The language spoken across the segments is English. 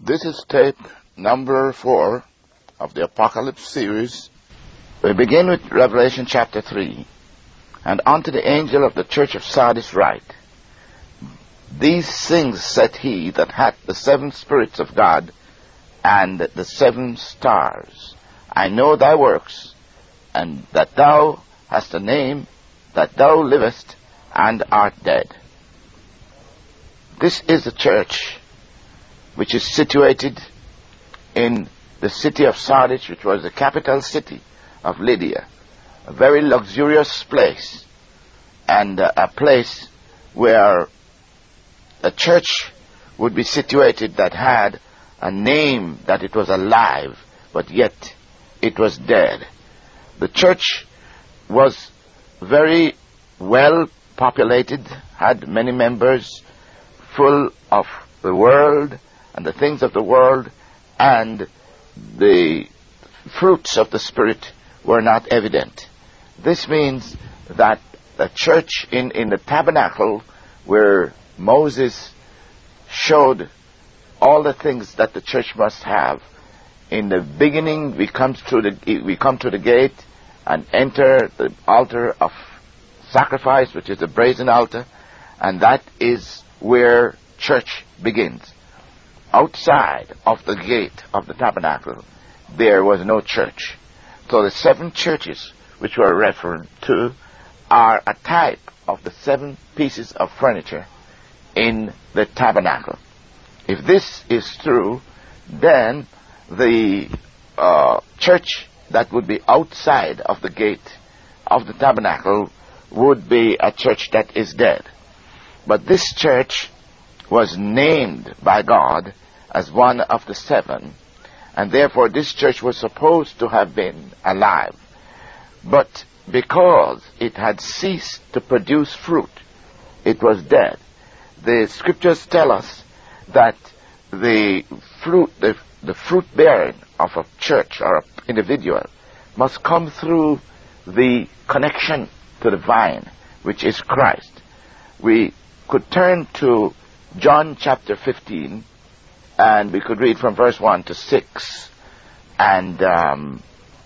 This is tape number 4 of the Apocalypse series. We begin with Revelation chapter 3. And unto the angel of the church of Sardis write, These things said he that hath the 7 spirits of God and the 7 stars. I know thy works, and that thou hast a name, that thou livest and art dead. This is the church which is situated in the city of Sardis, which was the capital city of Lydia, a very luxurious place, and a place where a church would be situated that had a name that it was alive, but yet it was dead. The church was very well populated, had many members, full of the world and the things of the world, and the fruits of the Spirit were not evident. This means that the church in the tabernacle, where Moses showed all the things that the church must have, in the beginning we come to the gate and enter the altar of sacrifice, which is the brazen altar, and that is where church begins. Outside of the gate of the tabernacle, there was no church. So the 7 churches which were referred to are a type of the 7 pieces of furniture in the tabernacle. If this is true, then the church that would be outside of the gate of the tabernacle would be a church that is dead. But this church was named by God as one of the 7, and therefore this church was supposed to have been alive. But because it had ceased to produce fruit, it was dead. The scriptures tell us that the fruit bearing of a church or an individual must come through the connection to the vine, which is Christ. We could turn to John chapter 15, and we could read from verse 1 to 6, and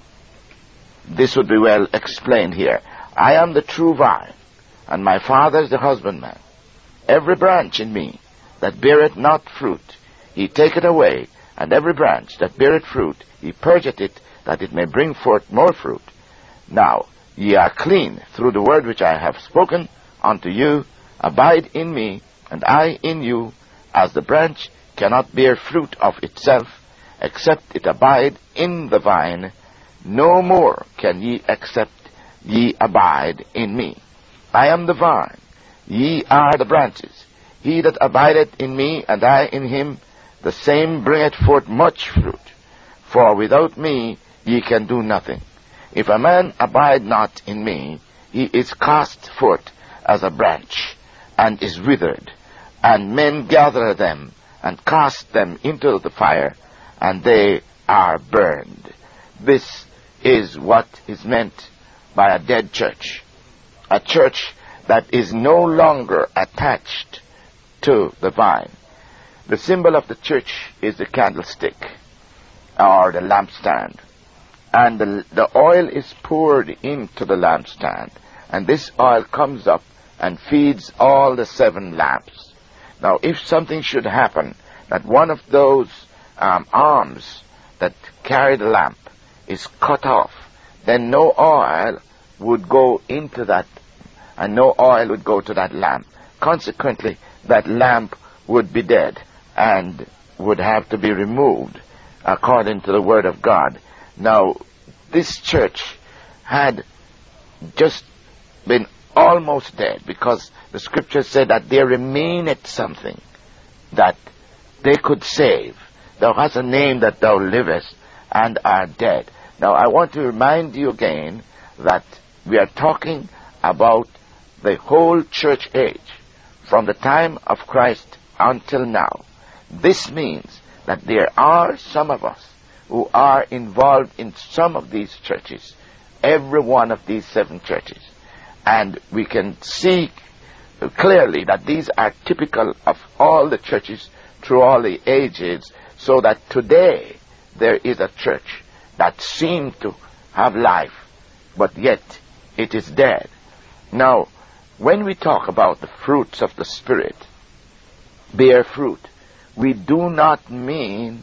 this would be well explained here. I am the true vine, and my Father is the husbandman. Every branch in me that beareth not fruit, he taketh away, and every branch that beareth fruit, he purgeth it, that it may bring forth more fruit. Now ye are clean through the word which I have spoken unto you. Abide in me, and I in you, as the branch cannot bear fruit of itself, except it abide in the vine, no more can ye except ye abide in me. I am the vine, ye are the branches. He that abideth in me, and I in him, the same bringeth forth much fruit. For without me ye can do nothing. If a man abide not in me, he is cast forth as a branch, and is withered, and men gather them, and cast them into the fire, and they are burned. This is what is meant by a dead church. A church that is no longer attached to the vine. The symbol of the church is the candlestick, or the lampstand. And the oil is poured into the lampstand, and this oil comes up and feeds all the 7 lamps. Now, if something should happen, that one of those arms that carry the lamp is cut off, then no oil would go into that, and no oil would go to that lamp. Consequently, that lamp would be dead and would have to be removed according to the word of God. Now, this church had just been almost dead, because the scripture said that there remaineth something that they could save. Thou hast a name that thou livest and art dead. Now I want to remind you again that we are talking about the whole church age, from the time of Christ until now. This means that there are some of us who are involved in some of these churches, every one of these 7 churches. And we can see clearly that these are typical of all the churches through all the ages So that today there is a church that seems to have life, but yet it is dead. Now, when we talk about the fruits of the Spirit, bear fruit, we do not mean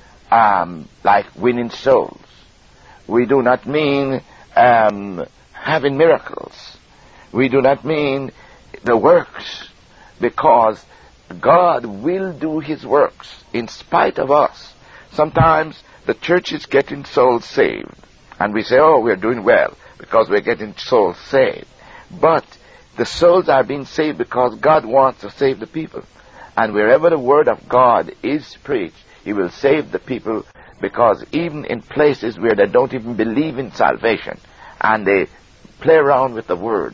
like winning souls. We do not mean having miracles. We do not mean the works, because God will do His works in spite of us. Sometimes the church is getting souls saved, and we say, oh, we're doing well because we're getting souls saved. But the souls are being saved because God wants to save the people. And wherever the word of God is preached, He will save the people, because even in places where they don't even believe in salvation and they play around with the word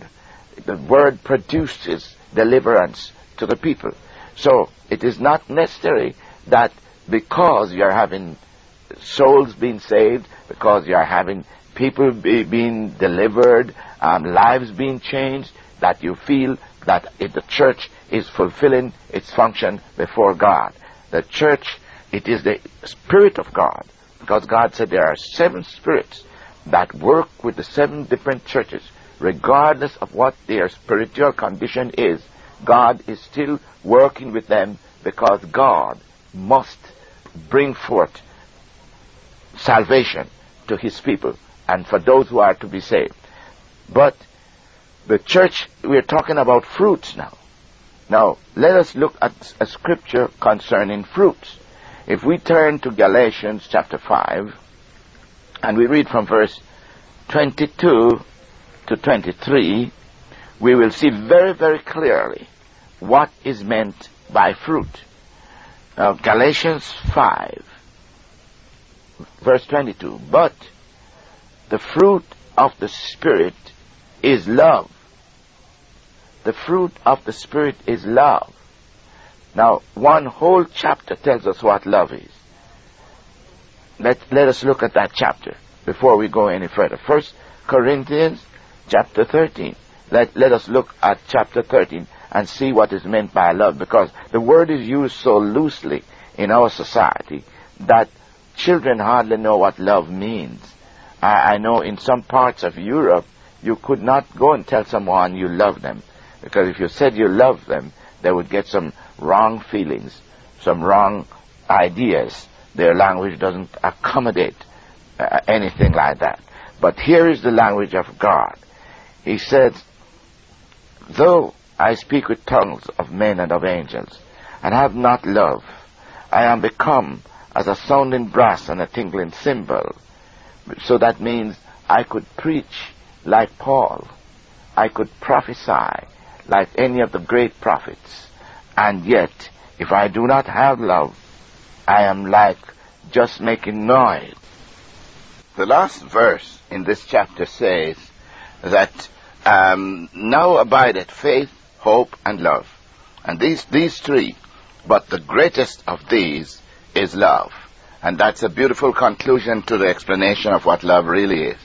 produces deliverance to the people. So it is not necessary that because you're having souls being saved, because you're having people being delivered, lives being changed, that you feel that the church is fulfilling its function before God. The church, it is the Spirit of God, because God said there are 7 spirits that work with the 7 different churches. Regardless of what their spiritual condition is, God is still working with them, because God must bring forth salvation to His people and for those who are to be saved. But the church, we're talking about fruits now. Now, let us look at a scripture concerning fruits. If we turn to Galatians chapter 5, and we read from verse 22 to 23, we will see very, very clearly what is meant by fruit. Now, Galatians 5, verse 22, but the fruit of the Spirit is love. The fruit of the Spirit is love. Now, one whole chapter tells us what love is. Let us look at that chapter before we go any further. 1 Corinthians chapter 13. Let us look at chapter 13 and see what is meant by love, because the word is used so loosely in our society that children hardly know what love means. I know in some parts of Europe you could not go and tell someone you love them, because if you said you love them, they would get some wrong feelings, some wrong ideas. Their language doesn't accommodate anything like that. But here is the language of God. He said, though I speak with tongues of men and of angels, and have not love, I am become as a sounding brass and a tingling cymbal. So that means I could preach like Paul. I could prophesy like any of the great prophets. And yet, if I do not have love, I am like just making noise. The last verse in this chapter says that now abideth faith, hope, and love. And these 3, but the greatest of these is love. And that's a beautiful conclusion to the explanation of what love really is.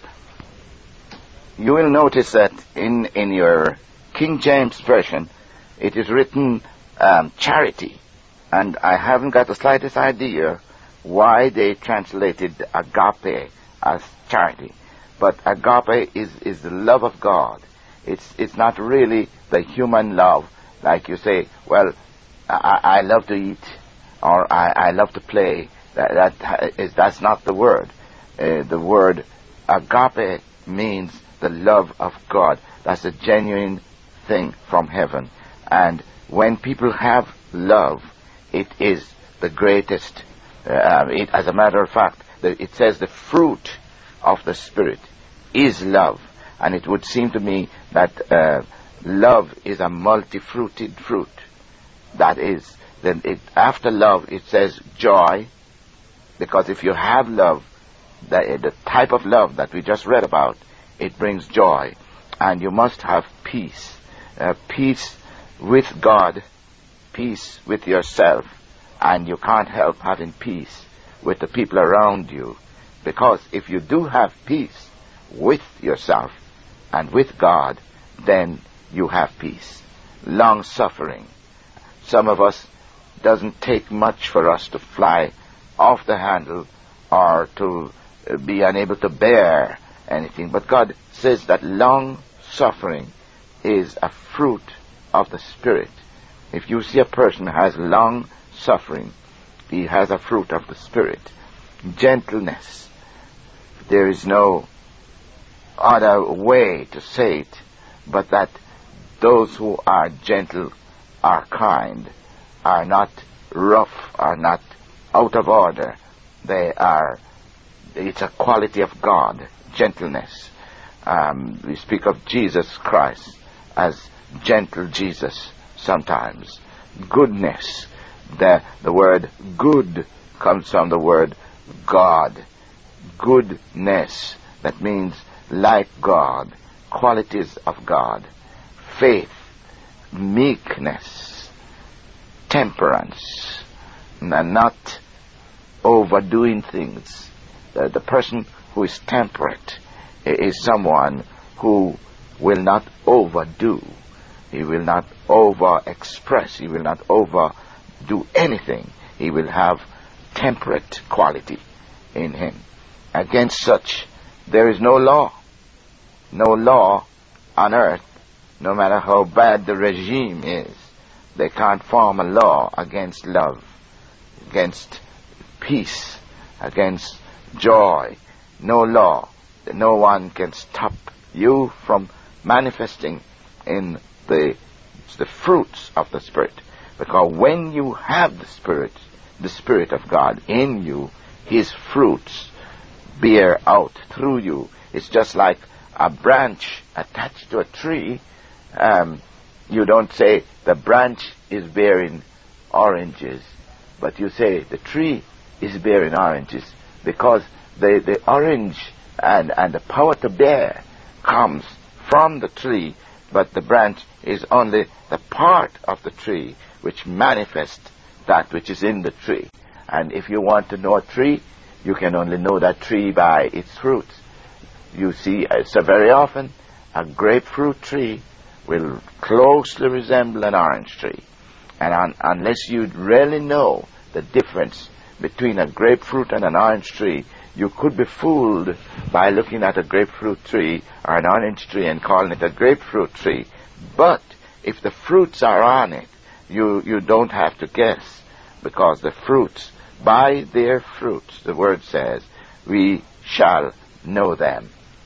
You will notice that in your King James Version, it is written charity. And I haven't got the slightest idea why they translated agape as charity. But agape is the love of God. It's not really the human love, like you say, well, I love to eat, or I love to play. That's not the word. The word agape means the love of God. That's a genuine thing from heaven. And when people have love, it is the greatest. As a matter of fact, it says the fruit of the Spirit is love. And it would seem to me that love is a multi-fruited fruit. That is, after love it says joy, because if you have love, the type of love that we just read about, it brings joy. And you must have peace. Peace with God, peace with yourself, and you can't help having peace with the people around you, because if you do have peace with yourself and with God, then you have peace. Long suffering. Some of us, doesn't take much for us to fly off the handle or to be unable to bear anything. But God says that long suffering is a fruit of the Spirit. If you see a person who has long suffering, he has a fruit of the Spirit. Gentleness. There is no other way to say it, but that those who are gentle are kind, are not rough, are not out of order. It's a quality of God, gentleness. We speak of Jesus Christ as gentle Jesus sometimes. Goodness. The word good comes from the word God. Goodness. That means like God, qualities of God. Faith, meekness, temperance, and not overdoing things. The person who is temperate is someone who will not overdo. He will not over-express. He will not overdo anything. He will have temperate quality in him. Against such, there is no law. No law on earth, no matter how bad the regime is. They can't form a law against love, against peace, against joy. No law. No one can stop you from manifesting in the fruits of the Spirit. Because when you have the Spirit of God in you, His fruits bear out through you. It's just like a branch attached to a tree. You don't say the branch is bearing oranges, but you say the tree is bearing oranges, because the orange and the power to bear comes from the tree, but the branch is only the part of the tree which manifests that which is in the tree. And if you want to know a tree, you can only know that tree by its fruits. You see, so very often, a grapefruit tree will closely resemble an orange tree. And unless you really know the difference between a grapefruit and an orange tree, you could be fooled by looking at a grapefruit tree or an orange tree and calling it a grapefruit tree. But if the fruits are on it, you don't have to guess, because the fruits, by their fruits, the word says, we shall know them.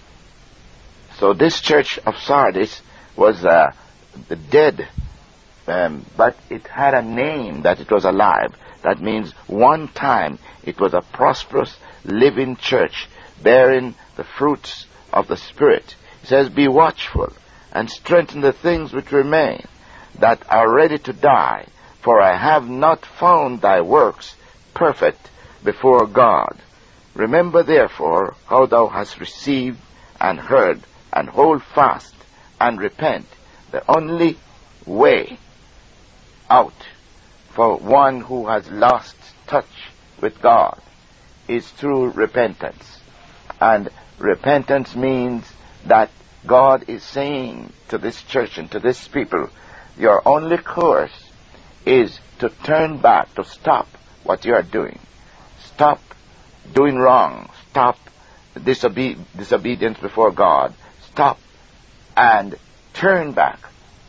So this church of Sardis was the dead, but it had a name that it was alive. That means one time it was a prosperous, living church bearing the fruits of the Spirit. It says, be watchful and strengthen the things which remain that are ready to die, for I have not found thy works perfect before God. Remember therefore how thou hast received and heard, and hold fast and repent. The only way out for one who has lost touch with God is through repentance. And repentance means that God is saying to this church and to this people, your only course is to turn back, to stop what you are doing. Stop doing wrong. Stop disobedience before God. Stop and turn back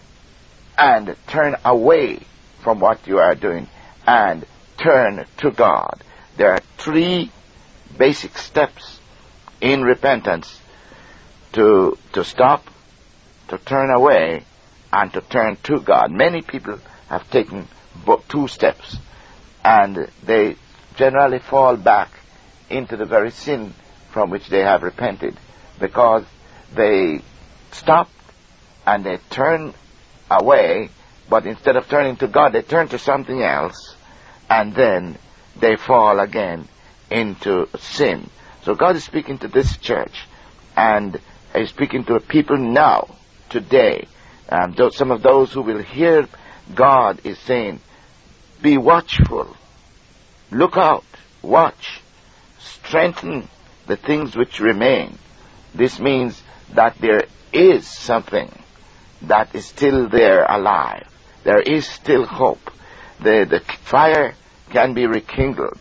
and turn away from what you are doing and turn to God. There are 3 basic steps in repentance: to stop, to turn away, and to turn to God. Many people have taken 2 steps, and they generally fall back into the very sin from which they have repented, because they stop and they turn away, but instead of turning to God, they turn to something else, and then they fall again into sin. So God is speaking to this church, and is speaking to people now, today. Some of those who will hear God is saying, be watchful, look out, watch, strengthen the things which remain. This means that there is something that is still there alive. There is still hope. The fire can be rekindled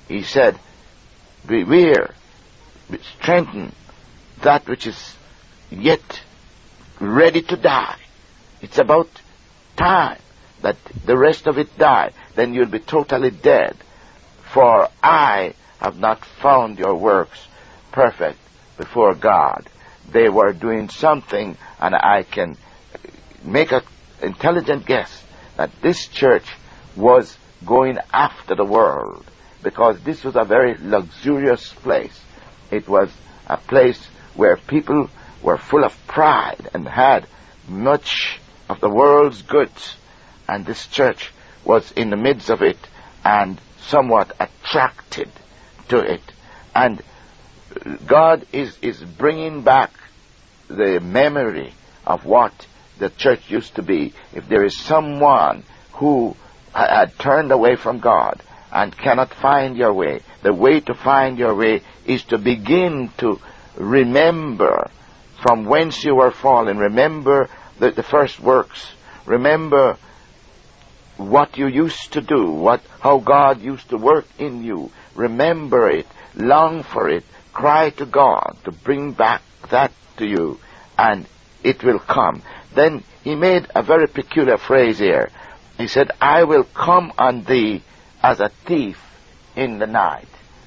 He said, beware, strengthen that which is yet ready to die. It's about time that the rest of it die. Then you'll be totally dead. For I have not found your works perfect before God. They were doing something, and I can make an intelligent guess that this church was going after the world, because this was a very luxurious place. It was a place where people were full of pride and had much of the world's goods, and this church was in the midst of it and somewhat attracted to it. And God is bringing back the memory of what the church used to be. If there is someone who had turned away from God and cannot find your way, the way to find your way is to begin to remember from whence you were fallen. Remember the first works. Remember what you used to do, how God used to work in you. Remember it, long for it, cry to God to bring back that to you, and it will come. Then he made a very peculiar phrase here. He said, I will come on thee as a thief in the night.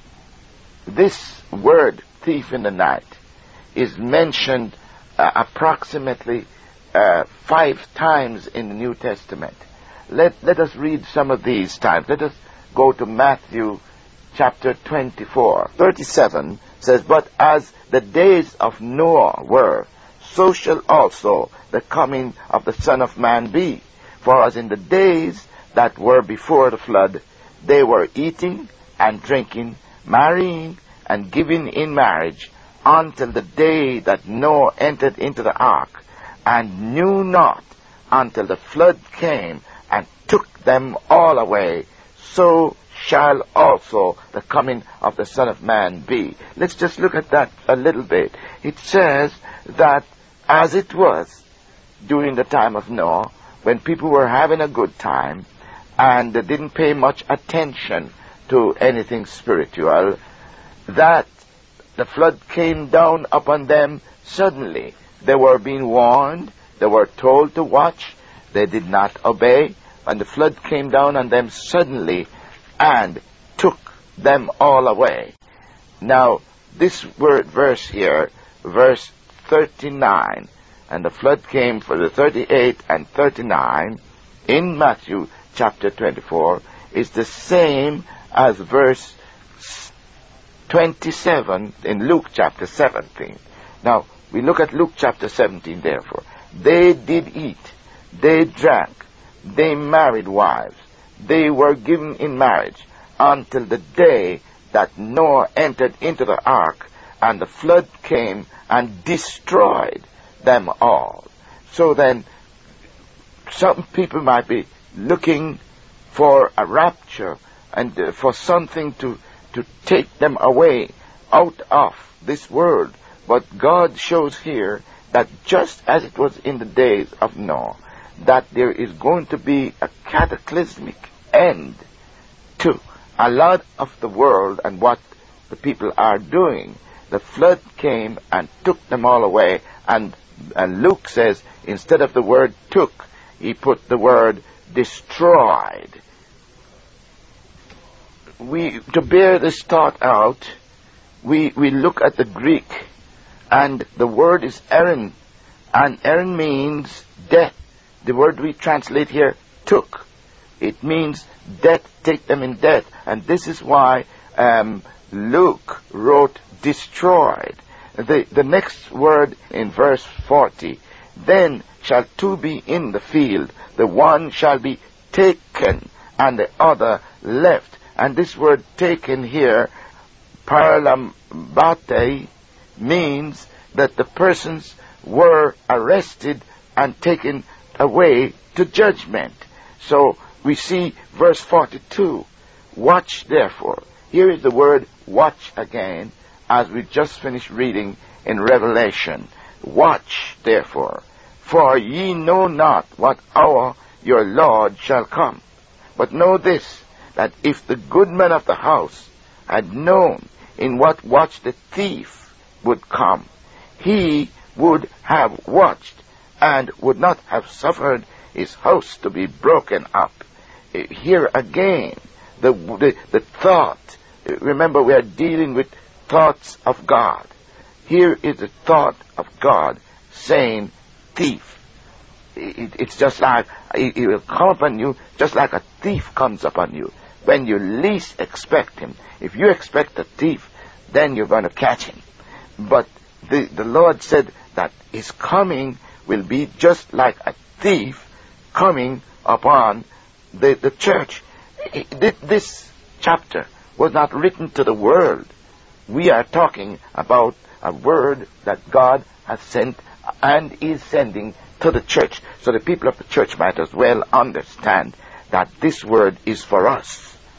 This word, thief in the night, is mentioned approximately 5 times in the New Testament. Let us read some of these times. Let us go to Matthew chapter 24. 37 says, but as the days of Noah were, so shall also the coming of the Son of Man be. For as in the days that were before the flood, they were eating and drinking, marrying and giving in marriage, until the day that Noah entered into the ark, and knew not until the flood came and took them all away, so shall also the coming of the Son of Man be. Let's just look at that a little bit. It says that as it was during the time of Noah, when people were having a good time and they didn't pay much attention to anything spiritual, that the flood came down upon them suddenly. They were being warned, they were told to watch, they did not obey, and the flood came down on them suddenly and took them all away. Now, this verse here, verse 39, and the flood came for the 38 and 39 in Matthew chapter 24, is the same as verse 27 in Luke chapter 17. Now, we look at Luke chapter 17, therefore. They did eat, they drank, they married wives, they were given in marriage, until the day that Noah entered into the ark, and the flood came and destroyed them all. So then, some people might be looking for a rapture and for something to take them away out of this world. But God shows here that just as it was in the days of Noah, that there is going to be a cataclysmic end to a lot of the world and what the people are doing. The flood came and took them all away, and Luke says, instead of the word took, he put the word destroyed. To bear this thought out, we look at the Greek, and the word is erin, and erin means death. The word we translate here, took, it means death, take them in death. And this is why Luke wrote destroyed. The next word in verse 40, then shall 2 be in the field, the one shall be taken and the other left. And this word taken here, paralambate, means that the persons were arrested and taken away to judgment. So we see verse 42, watch therefore. Here is the word watch again, as we just finished reading in Revelation. Watch therefore, for ye know not what hour your Lord shall come. But know this, that if the good man of the house had known in what watch the thief would come, he would have watched and would not have suffered his house to be broken up. Here again, the thought, remember we are dealing with thoughts of God. Here is the thought of God saying, thief. It's just like, it will come upon you just like a thief comes upon you. When you least expect him. If you expect a thief, then you're going to catch him. But the Lord said that his coming will be just like a thief coming upon the church. This chapter was not written to the world. We are talking about a word that God has sent and is sending to the church. So the people of the church might as well understand that this word is for us.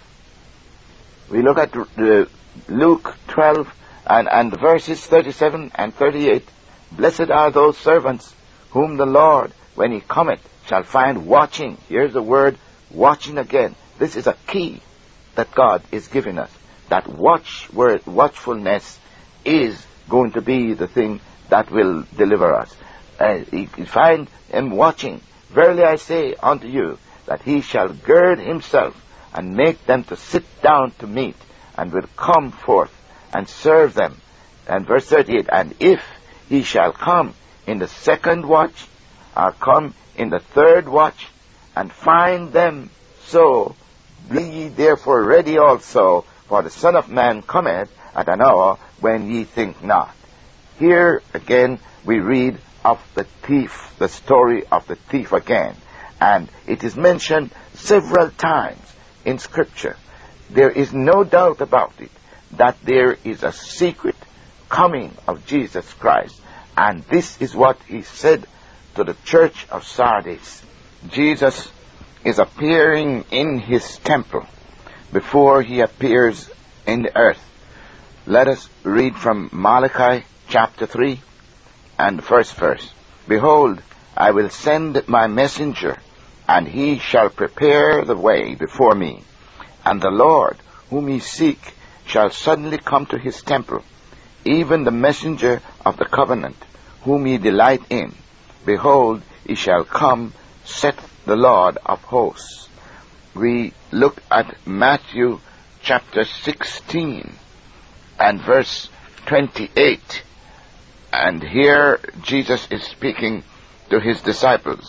We look at Luke 12 and verses 37 and 38. Blessed are those servants whom the Lord, when he cometh, shall find watching. Here's the word watching again. This is a key that God is giving us. That watchfulness is going to be the thing that will deliver us. You find him watching. Verily I say unto you, that he shall gird himself and make them to sit down to meat, and will come forth and serve them. And verse 38, and if he shall come in the second watch, or come in the third watch, and find them so, be ye therefore ready also, for the Son of Man cometh at an hour when ye think not. Here again we read of the thief, the story of the thief again. And it is mentioned several times in Scripture. There is no doubt about it that there is a secret coming of Jesus Christ. And this is what he said to the church of Sardis. Jesus is appearing in his temple before he appears in the earth. Let us read from Malachi chapter 3 and the first verse. Behold, I will send my messenger, and he shall prepare the way before me. And the Lord, whom ye seek, shall suddenly come to his temple, even the messenger of the covenant, whom ye delight in. Behold, he shall come, saith the Lord of hosts. We look at Matthew chapter 16 and verse 28. And here Jesus is speaking to his disciples.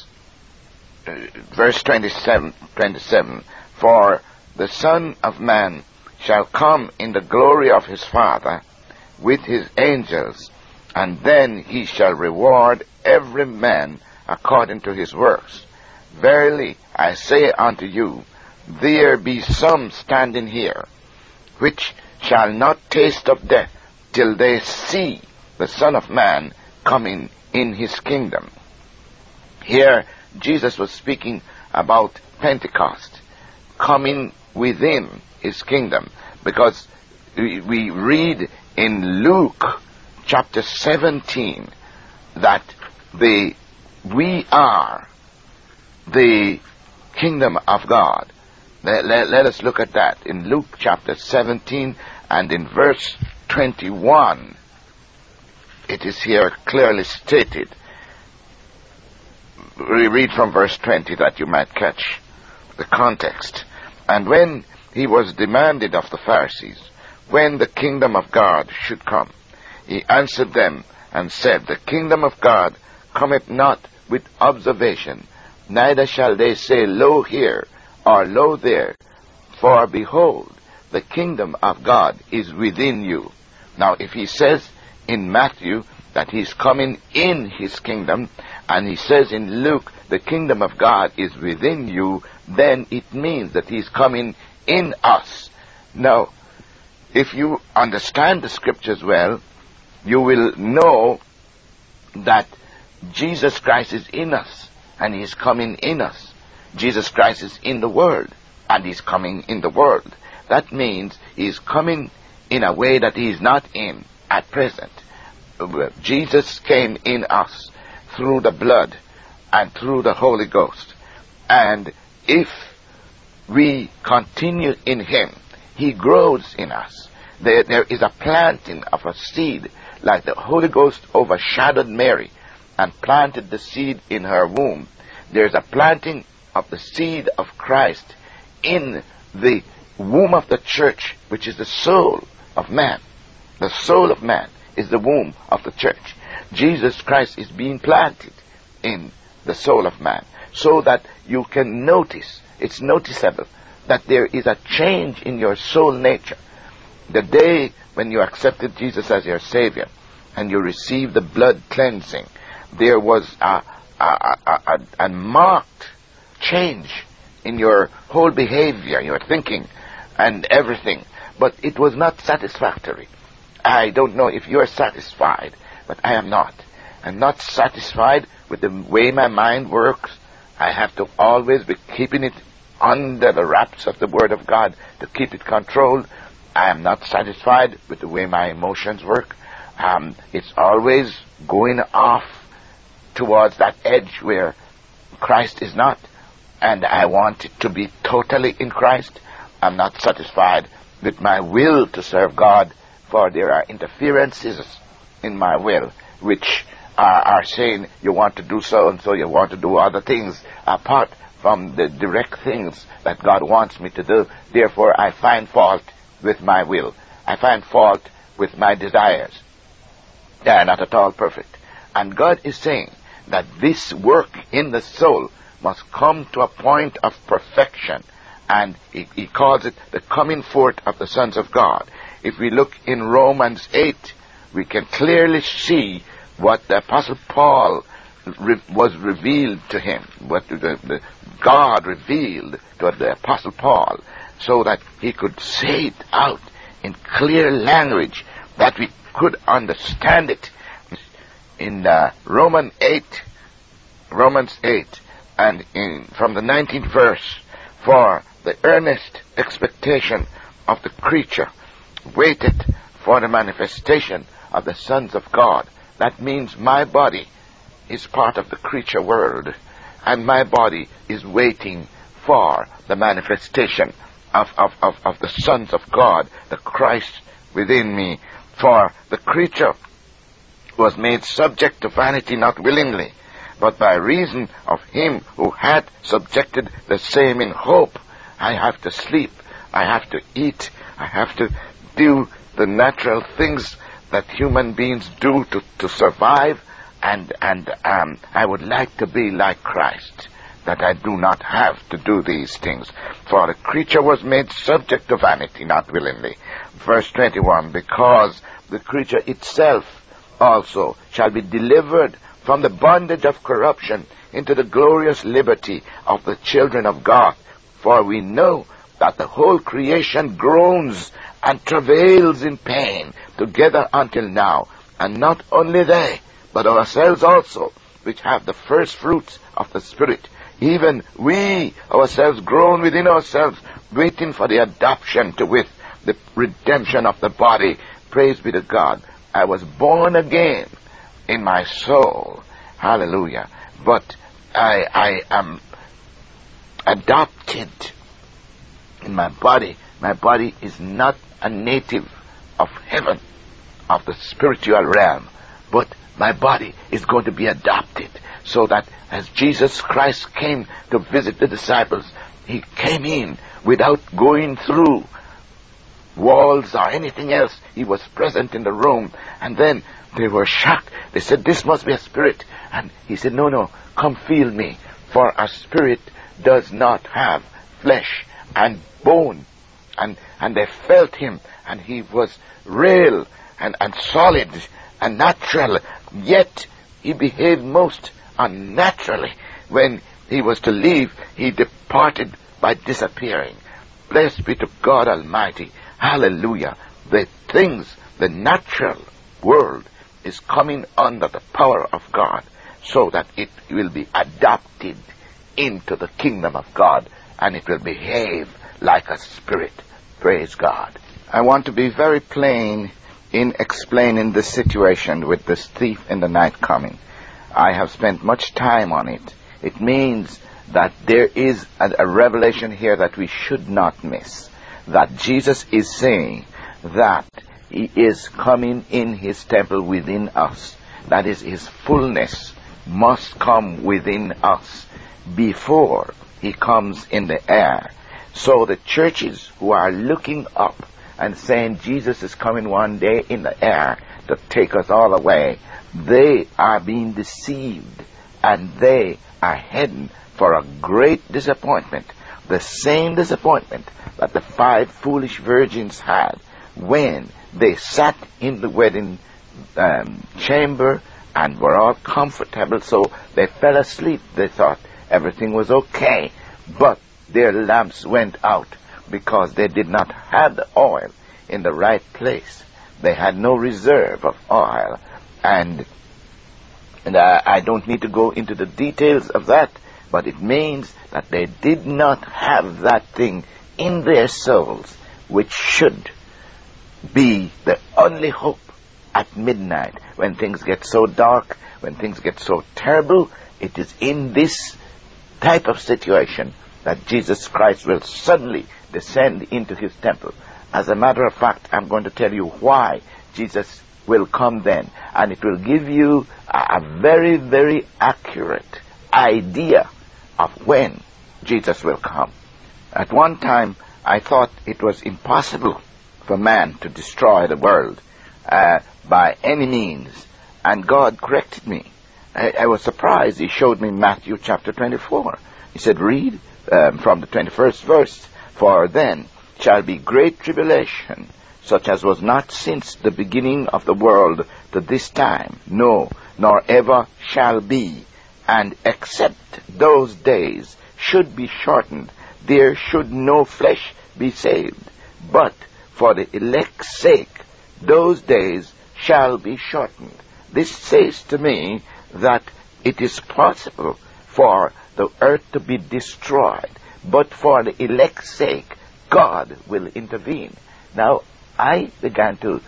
Verse 27, for the Son of Man shall come in the glory of his Father with his angels, and then he shall reward every man according to his works. Verily I say unto you, there be some standing here, which shall not taste of death till they see the Son of Man coming in his kingdom. Here Jesus was speaking about Pentecost coming within his kingdom, because we read in Luke chapter 17 that we are the kingdom of God. Let us look at that in Luke chapter 17 and in verse 21. It is here clearly stated. We read from verse 20 that you might catch the context. And when he was demanded of the Pharisees when the kingdom of God should come, he answered them and said, the kingdom of God cometh not with observation, neither shall they say, lo here, or lo there. For behold, the kingdom of God is within you. Now, if he says in Matthew that he's coming in his kingdom, and he says in Luke the kingdom of God is within you, then it means that he's coming in us. Now, if you understand the scriptures well, you will know that Jesus Christ is in us, and he's coming in us. Jesus Christ is in the world, and he's coming in the world. That means he's coming in a way that he is not in at present. Jesus came in us through the blood and through the Holy Ghost. And if we continue in him, He grows in us. There is a planting of a seed, like the Holy Ghost overshadowed Mary and planted the seed in her womb. There's a planting of the seed of Christ in the womb of the church, which is the soul of man. The soul of man is the womb of the church. Jesus Christ is being planted in the soul of man, so that you can notice, it's noticeable, that there is a change in your soul nature. The day when you accepted Jesus as your Savior and you received the blood cleansing, there was a marked change in your whole behavior, your thinking, and everything. But it was not satisfactory. I don't know if you're satisfied, but I am not. I'm not satisfied with the way my mind works. I have to always be keeping it under the wraps of the Word of God to keep it controlled. I am not satisfied with the way my emotions work. It's always going off towards that edge where Christ is not, and I want it to be totally in Christ. I'm not satisfied with my will to serve God, for there are interferences in my will which are saying you want to do so and so, you want to do other things apart from the direct things that God wants me to do. Therefore, I find fault with my will. I find fault with my desires. They are not at all perfect. And God is saying that this work in the soul must come to a point of perfection. And he calls it the coming forth of the sons of God. If we look in Romans 8, we can clearly see what the Apostle Paul was revealed to him, what the God revealed to the Apostle Paul, so that he could say it out in clear language, that we could understand it. In Romans 8, and from the 19th verse, for the earnest expectation of the creature waited for the manifestation of the sons of God. That means my body is part of the creature world, and my body is waiting for the manifestation of the sons of God, the Christ within me. For the creature was made subject to vanity, not willingly, but by reason of him who had subjected the same in hope. I have to sleep, I have to eat, I have to do the natural things that human beings do to survive, and I would like to be like Christ, that I do not have to do these things. For the creature was made subject to vanity, not willingly. Verse 21, because the creature itself also shall be delivered from the bondage of corruption into the glorious liberty of the children of God. For we know that the whole creation groans and travails in pain together until now. And not only they, but ourselves also, which have the first fruits of the Spirit, even we ourselves groan within ourselves, waiting for the adoption to wit, the redemption of the body. Praise be to God. I was born again in my soul. Hallelujah. But I am adopted in my body. My body is not a native of heaven, of the spiritual realm, but my body is going to be adopted, so that as Jesus Christ came to visit the disciples, he came in without going through walls or anything else. He was present in the room, and then they were shocked. They said, this must be a spirit. And he said, no, come feel me, for a spirit does not have flesh and bone. And they felt him, and he was real and solid and natural, yet he behaved most unnaturally. When he was to leave, he departed by disappearing. Blessed be to God Almighty. Hallelujah. The things, the natural world is coming under the power of God, so that it will be adopted into the kingdom of God, and it will behave like a spirit. Praise God. I want to be very plain in explaining this situation with this thief in the night coming. I have spent much time on it. It means that there is a revelation here that we should not miss. that Jesus is saying that he is coming in his temple within us. That is, his fullness must come within us before he comes in the air. So the churches who are looking up and saying Jesus is coming one day in the air to take us all away, they are being deceived, and they are heading for a great disappointment. The same disappointment that the 5 foolish virgins had when they sat in the wedding chamber and were all comfortable, so they fell asleep. They thought everything was okay, but their lamps went out because they did not have the oil in the right place. They had no reserve of oil, and I don't need to go into the details of that, but it means that they did not have that thing in their souls, which should be the only hope at midnight. When things get so dark, when things get so terrible, it is in this type of situation that Jesus Christ will suddenly descend into his temple. As a matter of fact, I'm going to tell you why Jesus will come then, and it will give you a very, very accurate idea of when Jesus will come. At one time, I thought it was impossible for man to destroy the world by any means, and God corrected me. I was surprised. He showed me Matthew chapter 24. He said, read from the 21st verse, "For then shall be great tribulation, such as was not since the beginning of the world to this time, no, nor ever shall be. And except those days should be shortened, there should no flesh be saved. But for the elect's sake, those days shall be shortened." This says to me that it is possible for the earth to be destroyed, but for the elect's sake, God will intervene. Now, I began to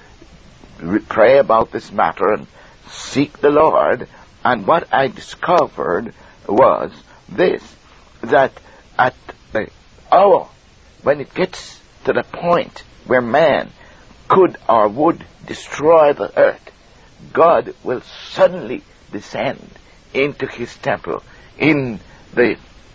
pray about this matter and seek the Lord, and what I discovered was this, that at the hour when it gets to the point where man could or would destroy the earth, God will suddenly descend into his temple in the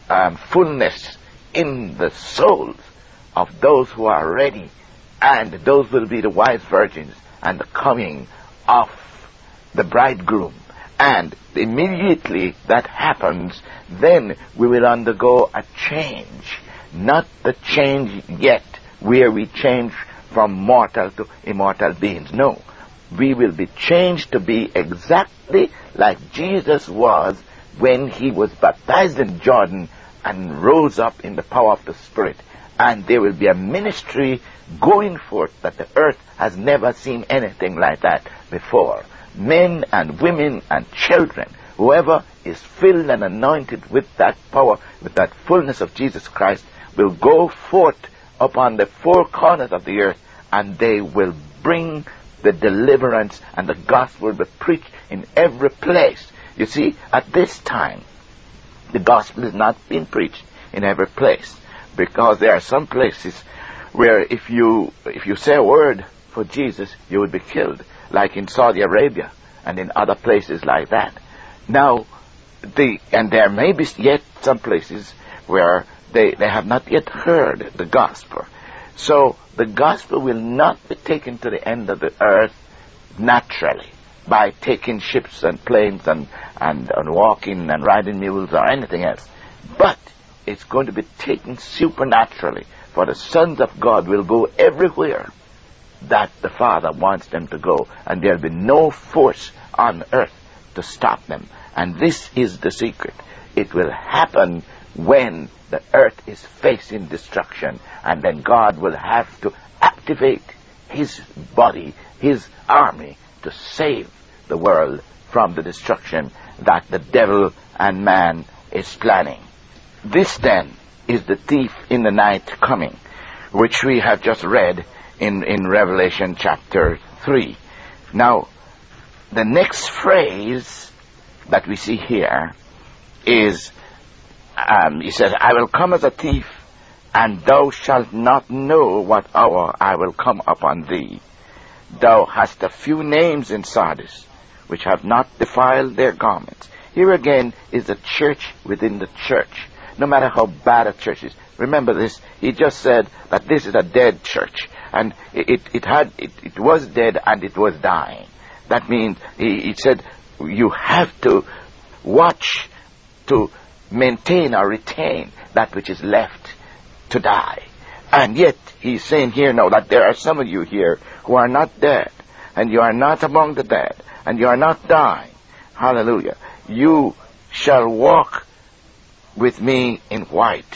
fullness, in the souls of those who are ready, and those will be the wise virgins and the coming of the bridegroom. And immediately that happens, then we will undergo a change. Not the change yet where we change from mortal to immortal beings. No. We will be changed to be exactly like Jesus was when he was baptized in Jordan and rose up in the power of the Spirit. And there will be a ministry going forth that the earth has never seen anything like that before. Men and women and children, whoever is filled and anointed with that power, with that fullness of Jesus Christ, will go forth upon the 4 corners of the earth, and they will bring the deliverance, and the gospel will be preached in every place. You see, at this time, the gospel is not being preached in every place, because there are some places where if you say a word for Jesus, you would be killed, like in Saudi Arabia and in other places like that. Now, and there may be yet some places where they have not yet heard the gospel. So the gospel will not be taken to the end of the earth naturally by taking ships and planes and walking and riding mules or anything else. But it's going to be taken supernaturally, for the sons of God will go everywhere that the Father wants them to go, and there'll be no force on earth to stop them. And this is the secret. It will happen when the earth is facing destruction, and then God will have to activate his body, his army, to save the world from the destruction that the devil and man is planning. This then is the thief in the night coming, which we have just read in Revelation chapter 3. Now, the next phrase that we see here is, he says, "I will come as a thief, And thou shalt not know what hour I will come upon thee. Thou hast a few names in Sardis, which have not defiled their garments. Here again is the church within the church. No matter how bad a church is. Remember this, he just said that this is a dead church. And it was dead and it was dying. That means, he said, you have to watch to maintain or retain that which is left to die. And yet, he's saying here now that there are some of you here who are not dead, and you are not among the dead, and you are not dying. Hallelujah. You shall walk with me in white,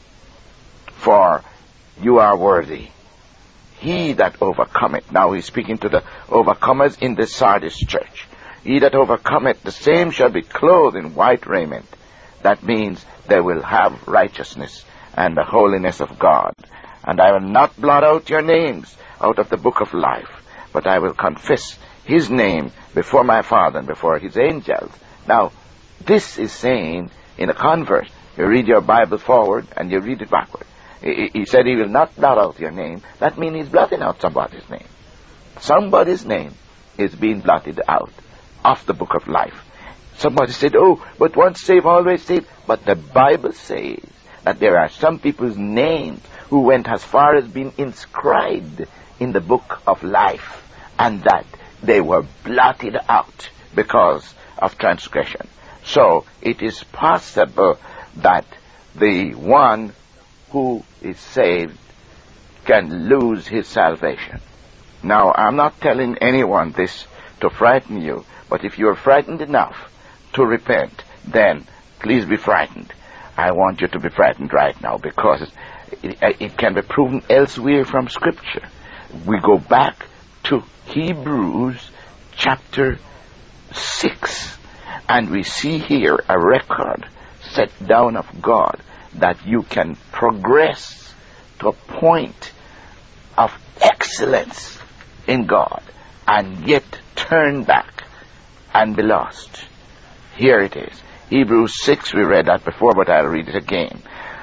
for you are worthy. He that overcometh, now he's speaking to the overcomers in the Sardis church. He that overcometh, the same shall be clothed in white raiment. That means they will have righteousness and the holiness of God. And I will not blot out your names out of the book of life, but I will confess his name before my Father and before his angels. Now, this is saying in a converse. You read your Bible forward and you read it backward. He said he will not blot out your name. That means he's blotting out somebody's name. Somebody's name is being blotted out of the book of life. Somebody said, oh, but once saved, always saved. But the Bible says that there are some people's names who went as far as being inscribed in the book of life, and that they were blotted out because of transgression. So it is possible that the one who is saved can lose his salvation. Now, I'm not telling anyone this to frighten you, but if you're frightened enough to repent, then please be frightened. I want you to be frightened right now, because it can be proven elsewhere from Scripture. We go back to Hebrews chapter 6, and we see here a record set down of God that you can progress to a point of excellence in God and yet turn back and be lost. Here it is. Hebrews 6, we read that before, but I'll read it again.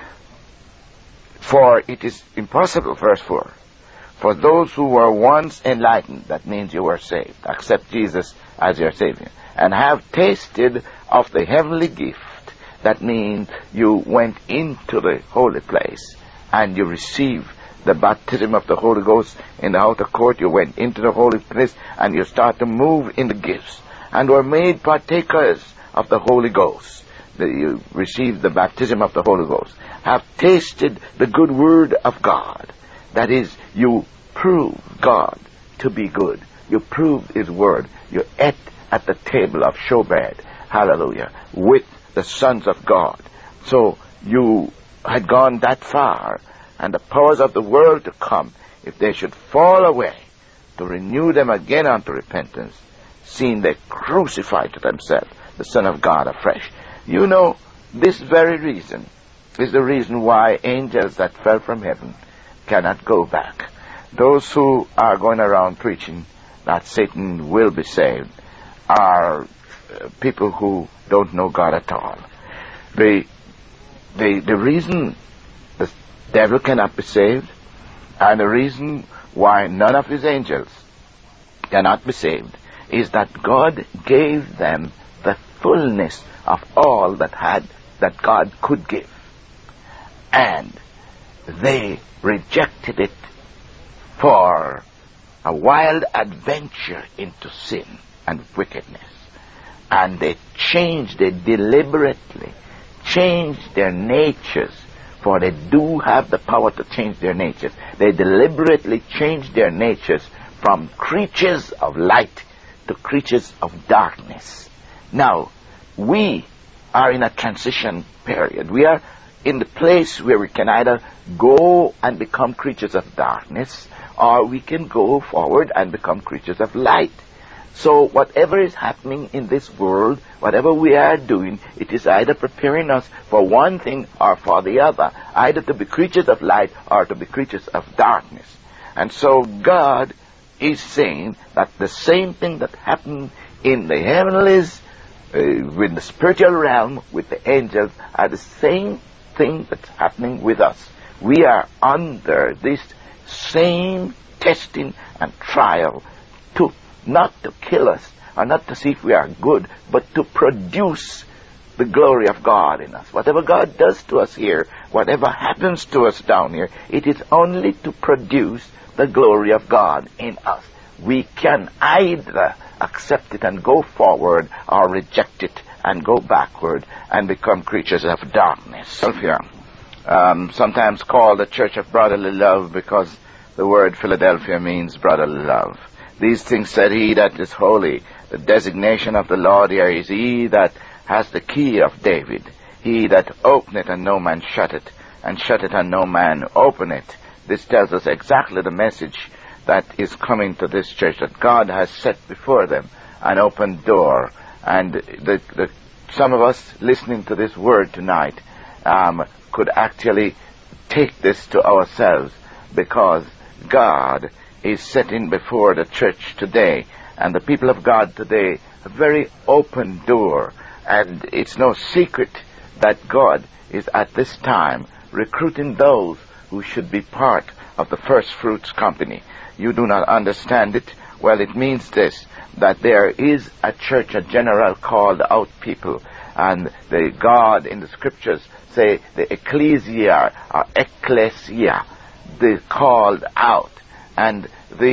For it is impossible, verse 4, for those who were once enlightened, that means you were saved, accept Jesus as your Savior, and have tasted of the heavenly gift, that means you went into the holy place and you received the baptism of the Holy Ghost in the outer court. You went into the holy place and you start to move in the gifts and were made partakers of the Holy Ghost. You received the baptism of the Holy Ghost. Have tasted the good word of God. That is, you proved God to be good. You proved his word. You ate at the table of showbread. Hallelujah. With the sons of God. So you had gone that far, and the powers of the world to come, if they should fall away, to renew them again unto repentance, seeing they crucified to themselves the Son of God afresh. You know, this very reason is the reason why angels that fell from heaven cannot go back. Those who are going around preaching that Satan will be saved are people who don't know God at all. The reason the devil cannot be saved, and the reason why none of his angels cannot be saved, is that God gave them the fullness of all that God could give. And they rejected it for a wild adventure into sin and wickedness. And they deliberately changed their natures, for they do have the power to change their natures. They deliberately changed their natures from creatures of light to creatures of darkness. Now, we are in a transition period. We are in the place where we can either go and become creatures of darkness, or we can go forward and become creatures of light. So whatever is happening in this world, whatever we are doing, it is either preparing us for one thing or for the other, either to be creatures of light or to be creatures of darkness. And so God is saying that the same thing that happened in the heavenlies, with the spiritual realm, with the angels, are the same thing that's happening with us. We are under this same testing and trial, to not to kill us, or not to see if we are good, but to produce the glory of God in us. Whatever God does to us here, whatever happens to us down here, it is only to produce the glory of God in us. We can either accept it and go forward, or reject it and go backward and become creatures of darkness. Philadelphia, sometimes called the Church of Brotherly Love, because the word Philadelphia means brotherly love. These things said he that is holy. The designation of the Lord here is he that has the key of David, he that openeth and no man shutteth, and shutteth and no man openeth. This tells us exactly the message that is coming to this church, that God has set before them an open door. And some of us listening to this word tonight could actually take this to ourselves, because God is setting before the church today and the people of God today a very open door. And it's no secret that God is at this time recruiting those who should be part of the First Fruits Company. You do not understand it? Well, it means this, that there is a church, a general called out people, and the God in the scriptures say the ecclesia or ecclesia, the called out. And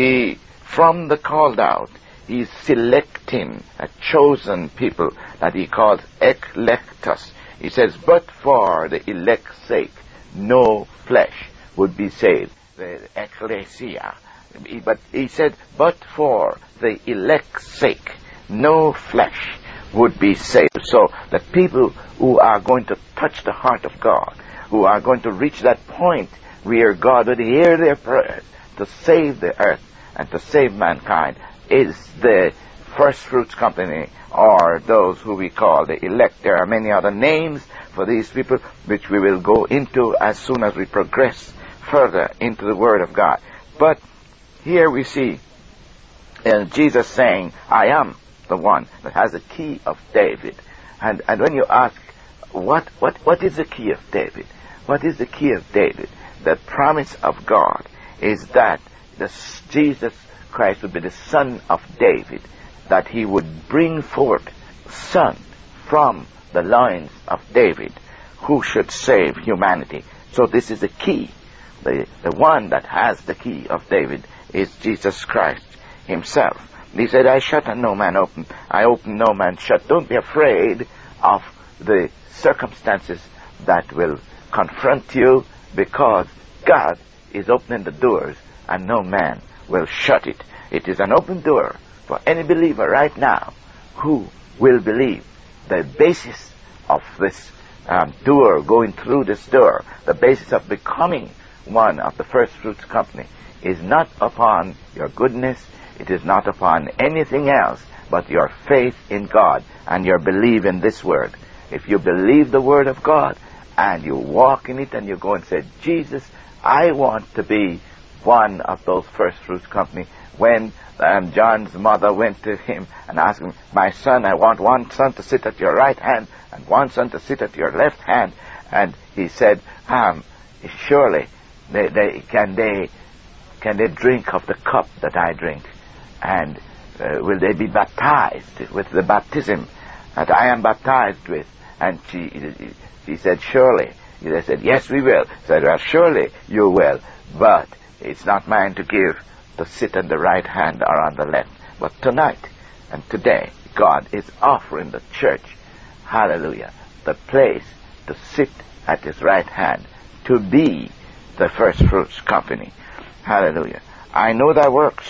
from the called out, he's selecting a chosen people that he calls electus. He says, but for the elect's sake, no flesh would be saved. The ecclesia. But he said, but for the elect's sake, no flesh would be saved. So the people who are going to touch the heart of God, who are going to reach that point where God would hear their prayers to save the earth and to save mankind, is the First Fruits Company, or those who we call the elect. There are many other names for these people, which we will go into as soon as we progress further into the Word of God. But here we see Jesus saying, I am the one that has the key of David. And when you ask, what is the key of David? What is the key of David? The promise of God is that Jesus Christ would be the son of David, that he would bring forth son from the loins of David, who should save humanity. So this is the key. The one that has the key of David is Jesus Christ himself. He said, I shut and no man open. I open, no man shut. Don't be afraid of the circumstances that will confront you, because God is opening the doors and no man will shut it. It is an open door for any believer right now who will believe. The basis of this door, going through this door, the basis of becoming one of the First Fruits Company, is not upon your goodness, it is not upon anything else but your faith in God and your belief in this word. If you believe the word of God and you walk in it and you go and say, Jesus, I want to be one of those First Fruits Company. When John's mother went to him and asked him, my son, I want one son to sit at your right hand and one son to sit at your left hand. And he said, surely can they drink of the cup that I drink? And will they be baptized with the baptism that I am baptized with? And she said, surely. They said, yes, we will. He said, well, surely you will. But it's not mine to give, to sit on the right hand or on the left. But tonight and today, God is offering the church, hallelujah, the place to sit at his right hand, to be the First Fruits Company. Hallelujah. I know thy works.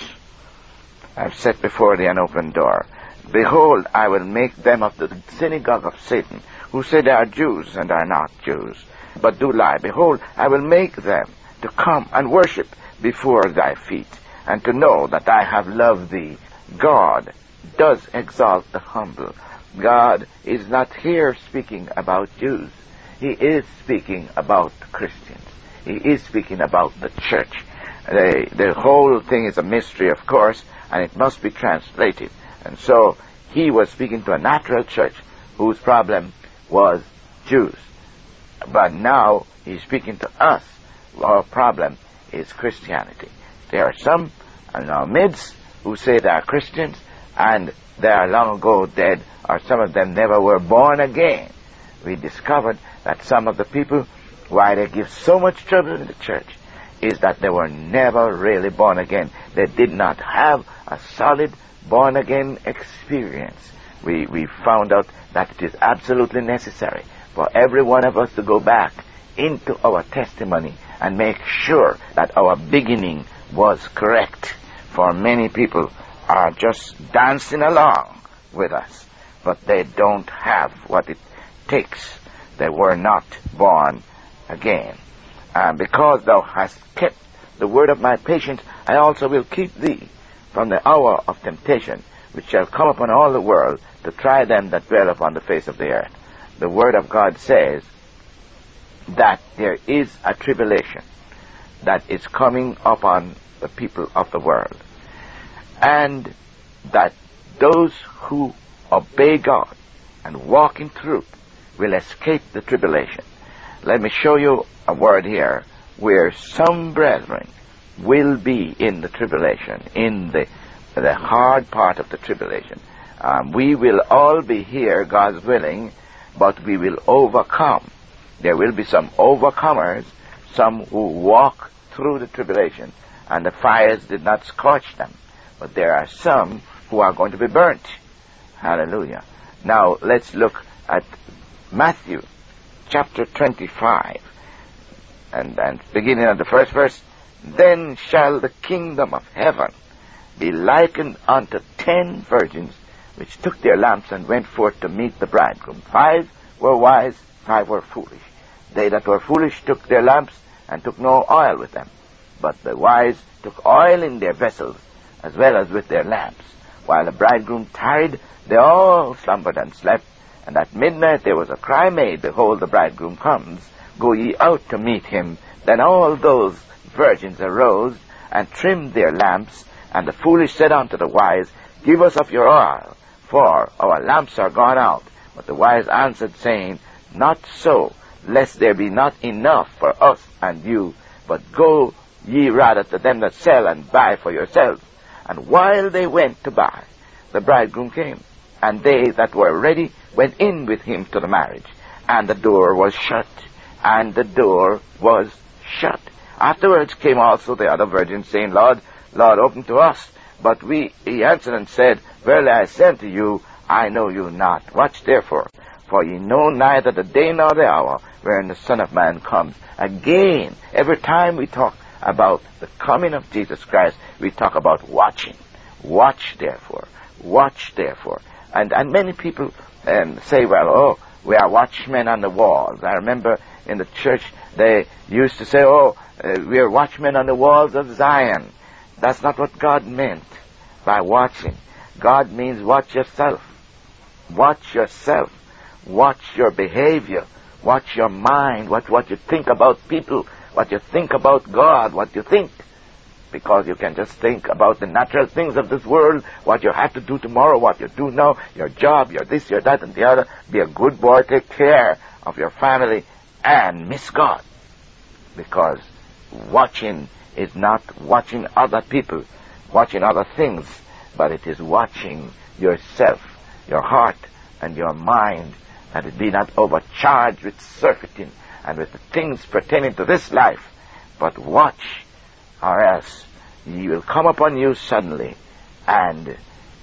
I've set before thee an open door. Behold, I will make them of the synagogue of Satan, who say they are Jews and are not Jews, but do lie. Behold, I will make them to come and worship before thy feet, and to know that I have loved thee. God does exalt the humble. God is not here speaking about Jews. He is speaking about Christians. He is speaking about the church. The whole thing is a mystery, of course, and it must be translated. And so he was speaking to a natural church whose problem was Jews. But now he's speaking to us our problem is Christianity. There are some in our midst who say they are Christians, and they are long ago dead, or some of them never were born again. We discovered that some of the people, why they give so much trouble in the church, is that they were never really born again. They did not have a solid born-again experience. We found out that it is absolutely necessary for every one of us to go back into our testimony and make sure that our beginning was correct. For many people are just dancing along with us, but they don't have what it takes. They were not born again. And because thou hast kept the word of my patience, I also will keep thee from the hour of temptation, which shall come upon all the world to try them that dwell upon the face of the earth. The word of God says that there is a tribulation that is coming upon the people of the world, and that those who obey God and walk in truth will escape the tribulation. Let me show you a word here where some brethren will be in the tribulation, in the hard part of the tribulation. We will all be here, God's willing, but we will overcome. There will be some overcomers, some who walk through the tribulation, and the fires did not scorch them. But there are some who are going to be burnt. Hallelujah. Now, let's look at Matthew chapter 25, and beginning at the first verse. Then shall the kingdom of heaven be likened unto 10 virgins, which took their lamps and went forth to meet the bridegroom. 5 were wise, 5 were foolish. They that were foolish took their lamps and took no oil with them. But the wise took oil in their vessels, as well as with their lamps. While the bridegroom tarried, they all slumbered and slept. And at midnight there was a cry made, Behold, the bridegroom comes. Go ye out to meet him. Then all those virgins arose and trimmed their lamps. And the foolish said unto the wise, Give us of your oil, for our lamps are gone out. But the wise answered, saying, Not so, lest there be not enough for us and you, but go ye rather to them that sell and buy for yourselves. And while they went to buy, the bridegroom came, and they that were ready went in with him to the marriage. And the door was shut. And the door was shut. Afterwards came also the other virgins, saying, Lord, Lord, open to us. But he answered and said, Verily I say unto you, I know you not. Watch therefore, for ye know neither the day nor the hour wherein the Son of Man comes. Again, every time we talk about the coming of Jesus Christ, we talk about watching. Watch therefore. Watch therefore. And many people say, well, we are watchmen on the walls. I remember in the church they used to say, we are watchmen on the walls of Zion. That's not what God meant by watching. God means watch yourself. Watch yourself. Watch your behavior. Watch your mind. Watch what you think about people. What you think about God. What you think. Because you can just think about the natural things of this world, what you have to do tomorrow, what you do now, your job, your this, your that, and the other. Be a good boy, take care of your family, and miss God. Because watching is not watching other people, watching other things, but it is watching yourself, your heart, and your mind, that it be not overcharged with surfeiting and with the things pertaining to this life, but watch, or else he will come upon you suddenly and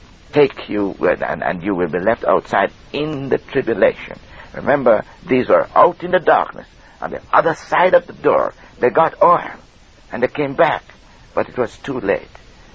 take you, and you will be left outside in the tribulation. Remember, these were out in the darkness, on the other side of the door. They got oil, and they came back, but it was too late.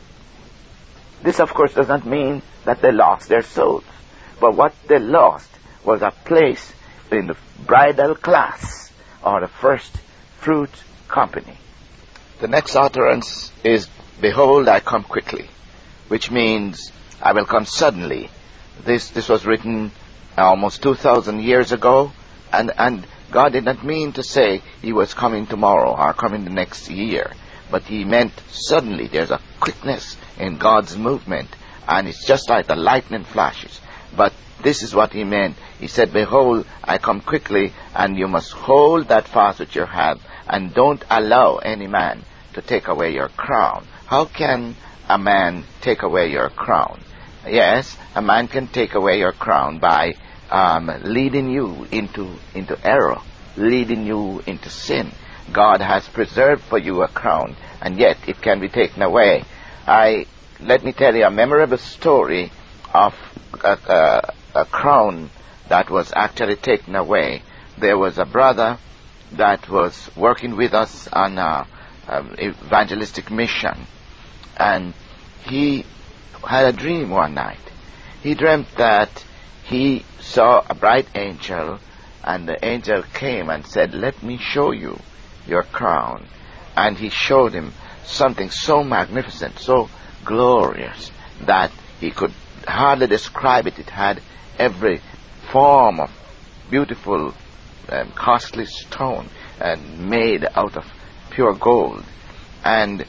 This, of course, does not mean that they lost their souls, but what they lost was a place in the bridal class, or the first fruit company. The next utterance is, Behold, I come quickly, which means I will come suddenly. This was written almost 2,000 years ago, and God did not mean to say he was coming tomorrow or coming the next year, but he meant suddenly. There's a quickness in God's movement, and it's just like the lightning flashes. But this is what he meant. He said, behold, I come quickly, and you must hold that fast which you have, and don't allow any man to take away your crown. How can a man take away your crown? Yes, a man can take away your crown by leading you into error, leading you into sin. God has preserved for you a crown, and yet it can be taken away. Let me tell you a memorable story of a crown that was actually taken away. There was a brother that was working with us on evangelistic mission, and he had a dream one night. He dreamt that he saw a bright angel, and the angel came and said, let me show you your crown. And he showed him something so magnificent, so glorious, that he could hardly describe it. It had every form of beautiful and costly stone and made out of pure gold. And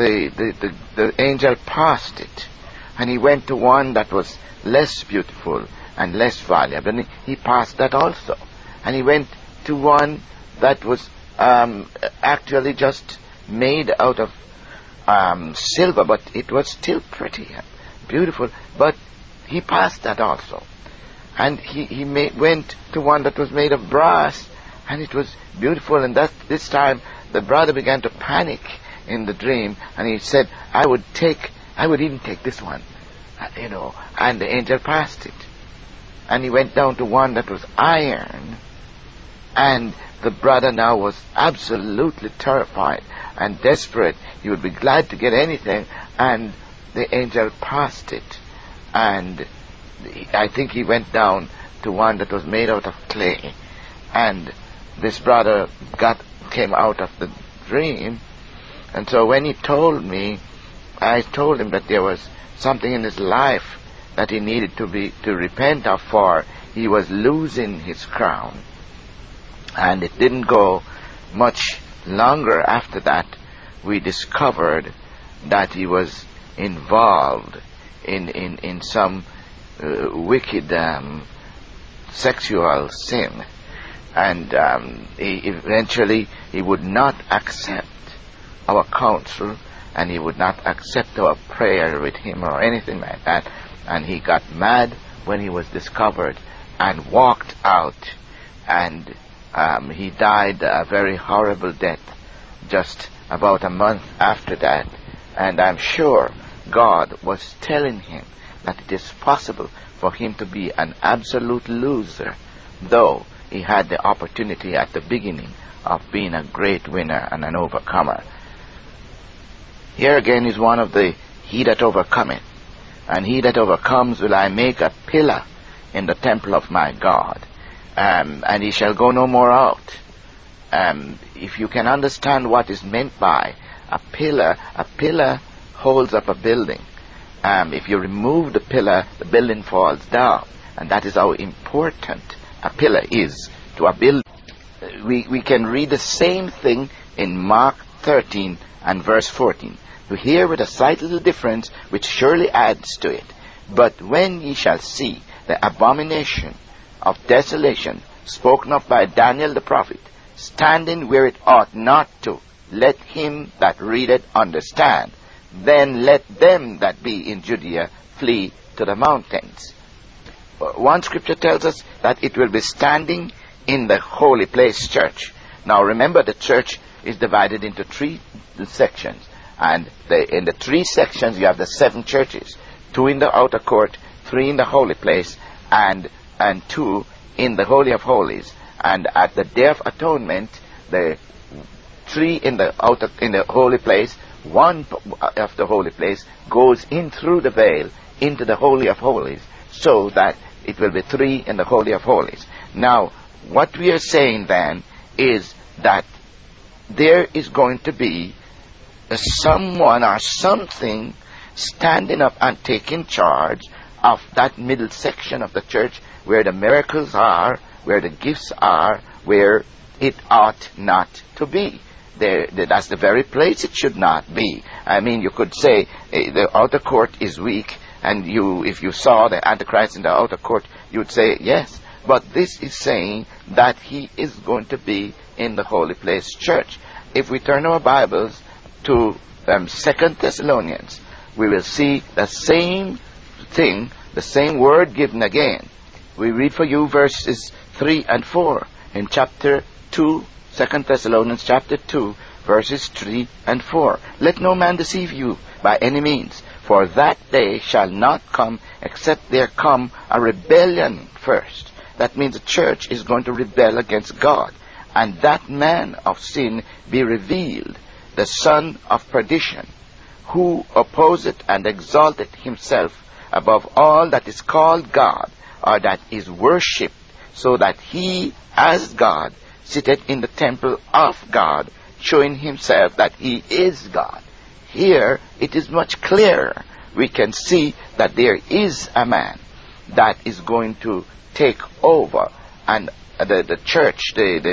the angel passed it, and he went to one that was less beautiful and less valuable, and he passed that also. And he went to one that was actually just made out of silver, but it was still pretty and beautiful, but he passed that also. And he went to one that was made of brass, and it was beautiful, and this time the brother began to panic in the dream, and he said, I would even take this one, and the angel passed it. And he went down to one that was iron, and the brother now was absolutely terrified and desperate. He would be glad to get anything, and the angel passed it. And I think he went down to one that was made out of clay. And this brother came out of the dream, and so when he told me, I told him that there was something in his life that he needed to repent of, for he was losing his crown. And it didn't go much longer after that. We discovered that he was involved in some wicked sexual sin. And eventually he would not accept our counsel, and he would not accept our prayer with him or anything like that. And he got mad when he was discovered and walked out, and he died a very horrible death just about a month after that. And I'm sure God was telling him that it is possible for him to be an absolute loser, though he had the opportunity at the beginning of being a great winner and an overcomer. Here again is one of the he that overcometh. And he that overcomes will I make a pillar in the temple of my God, and he shall go no more out. If you can understand what is meant by a pillar holds up a building. If you remove the pillar, the building falls down, and that is how important a pillar is to a building. We can read the same thing in Mark 13 and verse 14. We hear with a slight little difference, which surely adds to it. But when ye shall see the abomination of desolation spoken of by Daniel the prophet, standing where it ought not to, let him that readeth understand. Then let them that be in Judea flee to the mountains. One scripture tells us that it will be standing in the holy place church. Now remember, the church is divided into 3 sections. And in the 3 sections you have the 7 churches. 2 in the outer court, 3 in the holy place, and 2 in the Holy of Holies. And at the Day of Atonement, the 3 in the holy place, 1 of the holy place goes in through the veil into the Holy of Holies, so that it will be 3 in the Holy of Holies. Now, what we are saying then is that there is going to be someone or something standing up and taking charge of that middle section of the church where the miracles are, where the gifts are, where it ought not to be. That's the very place it should not be. I mean, you could say the outer court is weak And if you saw the Antichrist in the outer court, you would say yes. But this is saying that he is going to be in the holy place church. If we turn our Bibles to 2 Thessalonians, we will see the same thing, the same word given again. We read for you verses 3 and 4 in chapter 2, 2 Thessalonians chapter 2, verses 3 and 4. Let no man deceive you by any means, for that day shall not come except there come a rebellion first. That means the church is going to rebel against God, and that man of sin be revealed, the son of perdition, who opposeth and exalteth himself above all that is called God, or that is worshipped, so that he, as God, sitteth in the temple of God, showing himself that he is God. Here it is much clearer. We can see that there is a man that is going to take over, and the church,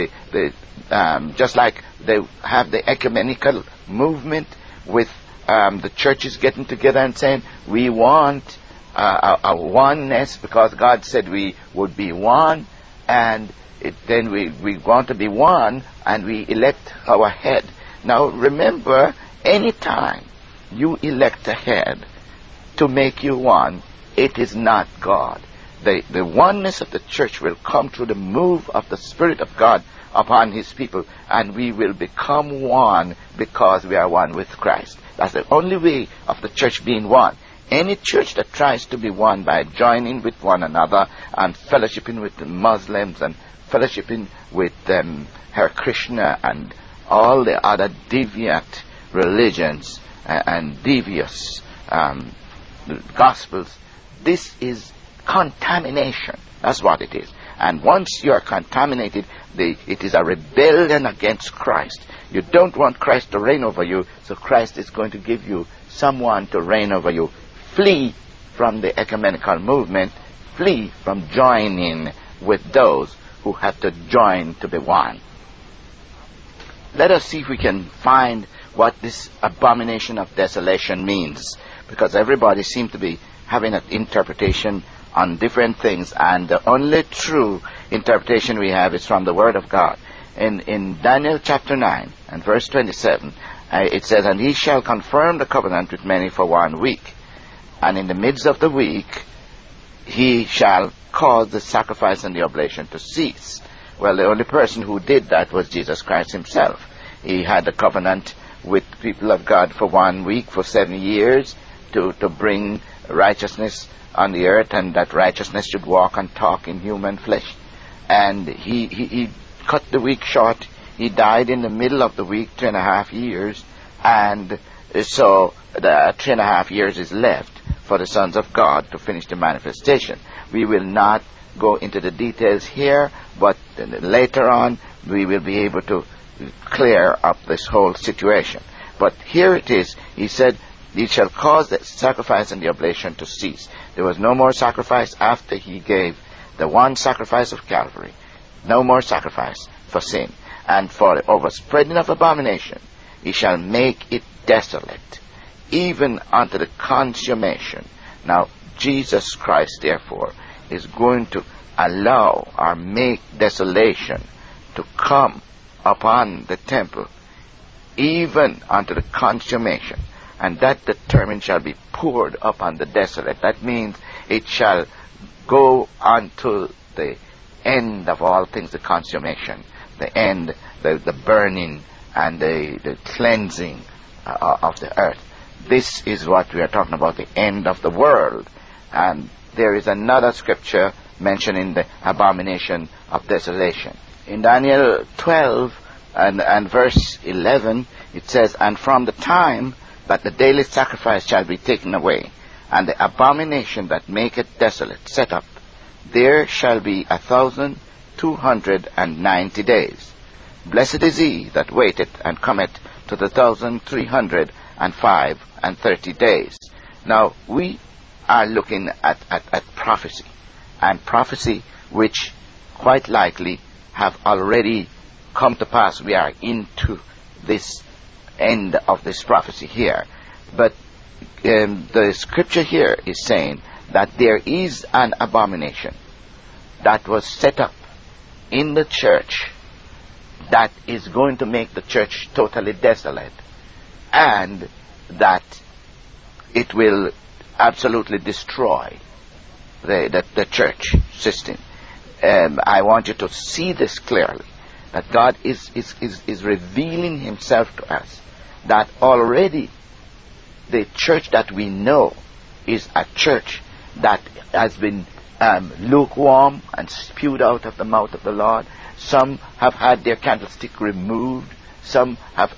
just like they have the ecumenical movement with the churches getting together and saying, we want a oneness because God said we would be one, and then we want to be one, and we elect our head. Now remember, any time you elect a head to make you one, it is not God. The oneness of the church will come through the move of the Spirit of God upon his people, and we will become one because we are one with Christ. That's the only way of the church being one. Any church that tries to be one by joining with one another and fellowshipping with the Muslims and fellowshipping with Hare Krishna and all the other deviant religions and devious gospels, this is contamination. That's what it is. And once you are contaminated, it is a rebellion against Christ. You don't want Christ to reign over you, so Christ is going to give you someone to reign over you. Flee from the ecumenical movement. Flee from joining with those who have to join to be one. Let us see if we can find what this abomination of desolation means, because everybody seems to be having an interpretation on different things, and the only true interpretation we have is from the Word of God. In Daniel chapter 9 and verse 27, it says, and he shall confirm the covenant with many for 1 week, and in the midst of the week he shall cause the sacrifice and the oblation to cease. Well, the only person who did that was Jesus Christ himself. He had a covenant with the people of God for 1 week, for 7 years, to bring righteousness on the earth, and that righteousness should walk and talk in human flesh. And he cut the week short. He died in the middle of the week, 3.5 years, and so the 3.5 years is left for the sons of God to finish the manifestation. We will not go into the details here, but later on we will be able to clear up this whole situation. But here it is. He said, he shall cause the sacrifice and the oblation to cease. There was no more sacrifice after he gave the one sacrifice of Calvary. No more sacrifice for sin. And for the overspreading of abomination, he shall make it desolate, even unto the consummation. Now, Jesus Christ, therefore, is going to allow or make desolation to come upon the temple, even unto the consummation. And that determined shall be poured upon the desolate. That means it shall go until the end of all things, the consummation, the end, the burning and the cleansing of the earth. This is what we are talking about, the end of the world. And there is another scripture mentioning the abomination of desolation. In Daniel 12 and verse 11, it says, and from the time that the daily sacrifice shall be taken away, and the abomination that maketh desolate set up, there shall be 1,290 days. Blessed is he that waiteth and cometh to the 1,330 days. Now, we are looking at prophecy, and prophecy which quite likely have already come to pass. We are into this end of this prophecy here. But the scripture here is saying that there is an abomination that was set up in the church that is going to make the church totally desolate, and that it will absolutely destroy the church system. I want you to see this clearly, that God is revealing himself to us, that already the church that we know is a church that has been lukewarm and spewed out of the mouth of the Lord. Some have had their candlestick removed. Some have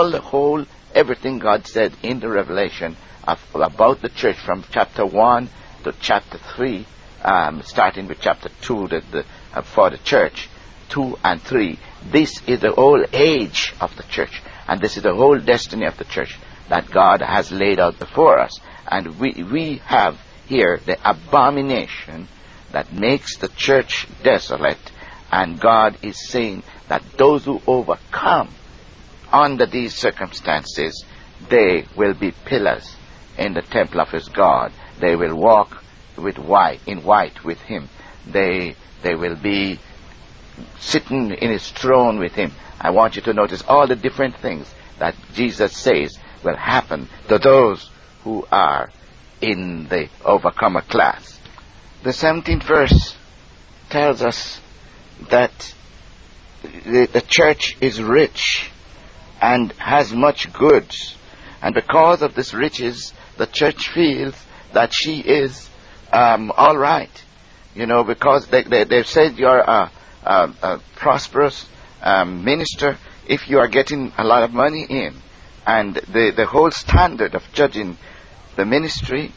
everything God said in the Revelation about the church from chapter 1 to chapter 3, starting with chapter 2 for the church, 2 and 3. This is the whole age of the church, and this is the whole destiny of the church that God has laid out before us. And we have here the abomination that makes the church desolate, and God is saying that those who overcome under these circumstances, they will be pillars in the temple of his God. They will walk in white with him. They will be sitting in his throne with him. I want you to notice all the different things that Jesus says will happen to those who are in the overcomer class. The 17th verse tells us that the church is rich and has much goods, and because of this riches, the church feels that she is all right, because they've said you're a prosperous minister if you are getting a lot of money in, and the whole standard of judging the ministry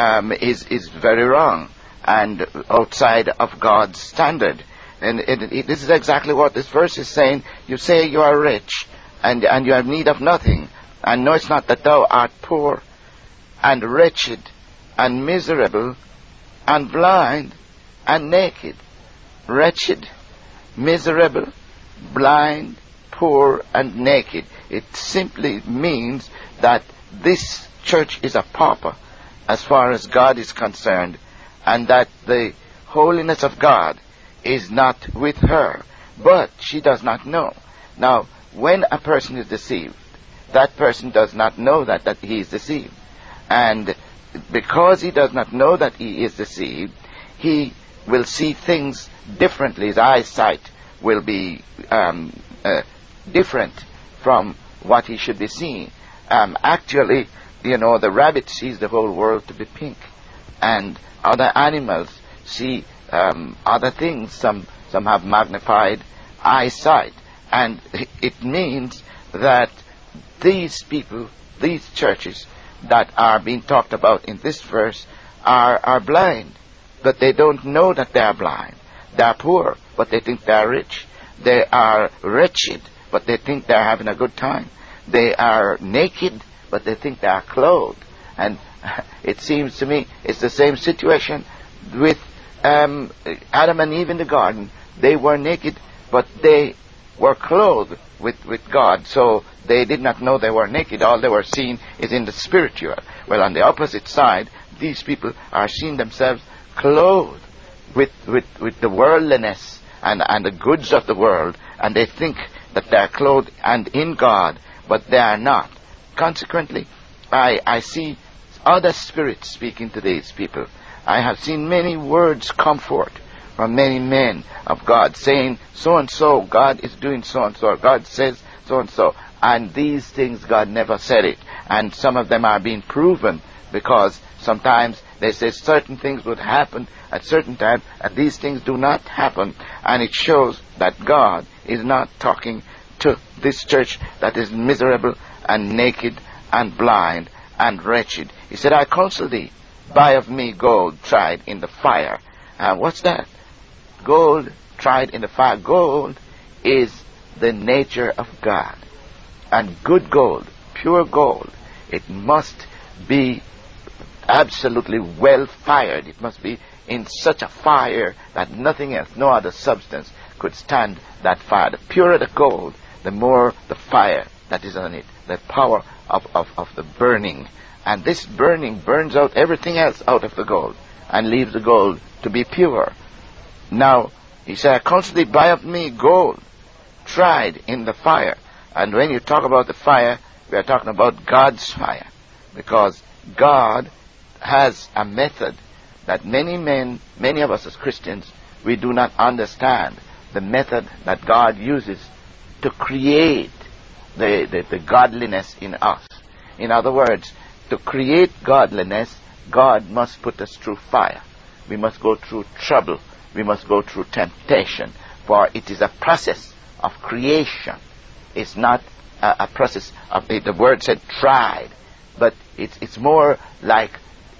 is very wrong and outside of God's standard. And this is exactly what this verse is saying. You say you are rich and you have need of nothing, and know it's not that thou art poor and wretched and miserable and blind and naked. Wretched, miserable, blind, poor and naked. It simply means that this church is a pauper as far as God is concerned, and that the holiness of God is not with her, but she does not know. Now, when a person is deceived, that person does not know that he is deceived. And because he does not know that he is deceived, he will see things differently. His eyesight will be different from what he should be seeing. Actually, the rabbit sees the whole world to be pink, and other animals see other things. Some have magnified eyesight, and it means that these people, these churches that are being talked about in this verse are blind, but they don't know that they are blind. They are poor, but they think they are rich. They are wretched, but they think they are having a good time. They are naked, but they think they are clothed. And it seems to me it's the same situation with Adam and Eve in the garden. They were naked, but they were clothed with God, so they did not know they were naked. All they were seeing is in the spiritual. Well, on the opposite side, these people are seeing themselves clothed with the worldliness and the goods of the world, and they think that they are clothed and in God, but they are not. Consequently, I see other spirits speaking to these people. I have seen many words come forth from many men of God saying, so and so, God is doing so and so, God says so and so, and these things God never said it. And some of them are being proven, because sometimes they say certain things would happen at certain times, and these things do not happen. And it shows that God is not talking to this church that is miserable and naked and blind and wretched. He said, I counsel thee, buy of me gold tried in the fire. What's that? Gold tried in the fire. Gold is the nature of God. And good gold, pure gold, it must be absolutely well fired. It must be in such a fire that nothing else, no other substance could stand that fire. The purer the gold, the more the fire that is on it, the power of the burning And this burning burns out everything else out of the gold and leaves the gold to be pure. Now, he said, I counsel thee, buy of me gold, tried in the fire. And when you talk about the fire, we are talking about God's fire. Because God has a method that many of us as Christians, we do not understand. The method that God uses to create the godliness in us. In other words, to create godliness, God must put us through fire. We must go through trouble. We must go through temptation. For it is a process of creation. It's not a process of, the word said tried, but it's more like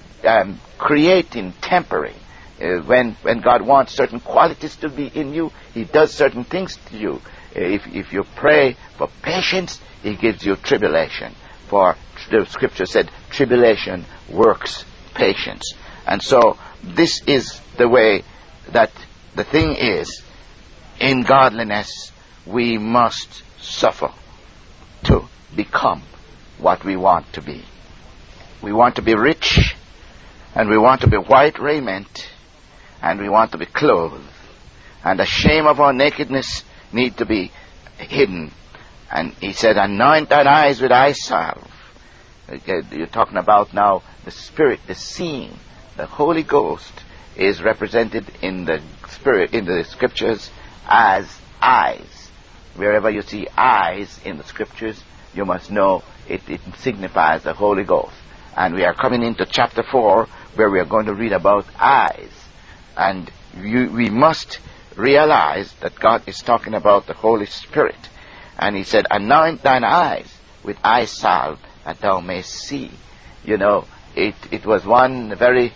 creating, tempering. When God wants certain qualities to be in you, He does certain things to you. If you pray for patience, He gives you tribulation. For the scripture said, tribulation works patience. And so this is the way that the thing is. In godliness, we must suffer to become what we want to be. We want to be rich, and we want to be white raiment, and we want to be clothed. And the shame of our nakedness need to be hidden. And he said, anoint thine eyes with eye salve. You're talking about now the Spirit, the seeing. The Holy Ghost is represented in the Spirit, in the Scriptures, as eyes. Wherever you see eyes in the Scriptures, you must know it signifies the Holy Ghost. And we are coming into chapter 4, where we are going to read about eyes. And we must realize that God is talking about the Holy Spirit. And he said, anoint thine eyes with eye salve, that thou mayst see. You know, it was one very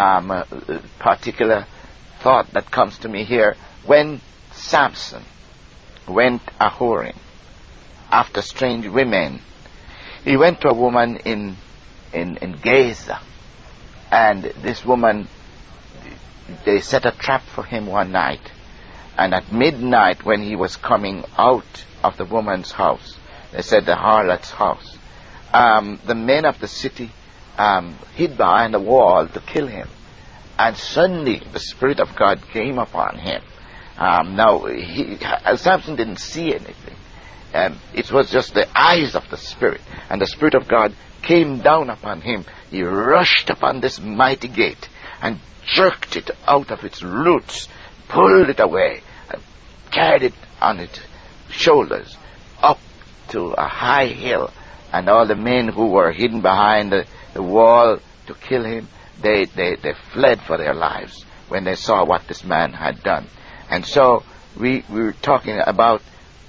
particular thought that comes to me here. When Samson went a-whoring after strange women, he went to a woman in Gaza, and this woman, they set a trap for him one night, and at midnight when he was coming out of the woman's house, they said the harlot's house, the men of the city hid behind the wall to kill him. And suddenly the Spirit of God came upon him. Now, Samson didn't see anything. It was just the eyes of the Spirit. And the Spirit of God came down upon him. He rushed upon this mighty gate and jerked it out of its roots, pulled it away, and carried it on its shoulders up to a high hill. And all the men who were hidden behind the wall to kill him, they fled for their lives when they saw what this man had done. And so we were talking about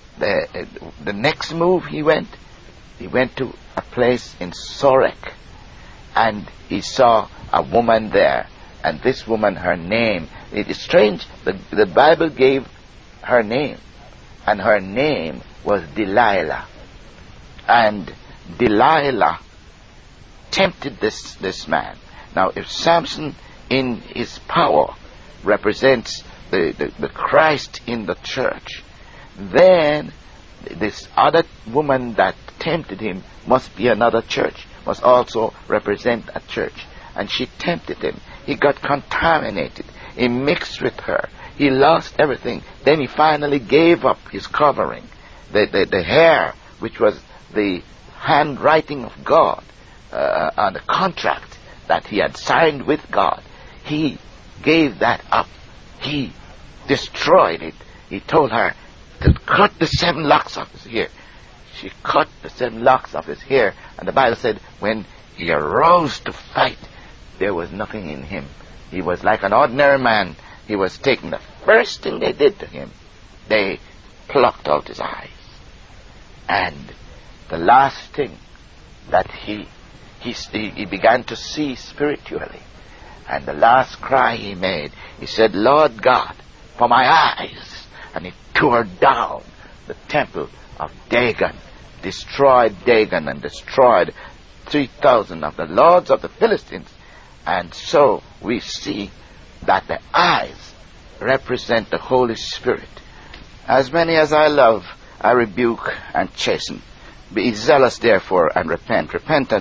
the next move he went. He went to a place in Sorek, and he saw a woman there. And this woman, her name, it is strange, the Bible gave her name, and her name was Delilah. And Delilah tempted this man. Now, if Samson in his power represents the Christ in the church, then this other woman that tempted him must be another church, must also represent a church. And she tempted him. He got contaminated. He mixed with her. He lost everything. Then he finally gave up his covering. The hair, which was the handwriting of God, on the contract that he had signed with God, he gave that up. He destroyed it. He told her to cut the 7 locks off his hair. She cut the 7 locks off his hair, and the Bible said when he arose to fight, there was nothing in him. He was like an ordinary man. He was taken. The first thing they did to him, they plucked out his eyes. And the last thing that he began to see spiritually, and the last cry he made, he said, Lord God, for my eyes. And he tore down the temple of Dagon, destroyed Dagon, and destroyed 3,000 of the lords of the Philistines. And so we see that the eyes represent the Holy Spirit. As many as I love, I rebuke and chasten. Be zealous therefore and repent. Repentance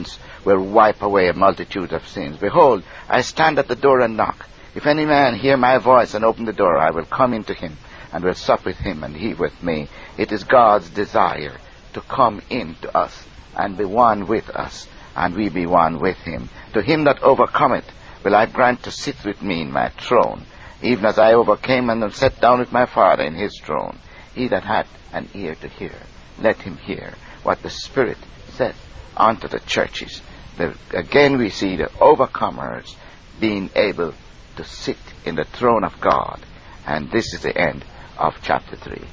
will wipe away a multitude of sins. Behold, I stand at the door and knock. If any man hear my voice and open the door, I will come into him, and will sup with him, and he with me. It is God's desire to come into us, and be one with us, and we be one with him. To him that overcometh will I grant to sit with me in my throne, even as I overcame and am set down with my Father in his throne. He that hath an ear to hear, let him hear what the Spirit saith unto the churches. Again we see the overcomers being able to sit in the throne of God. And this is the end of chapter 3.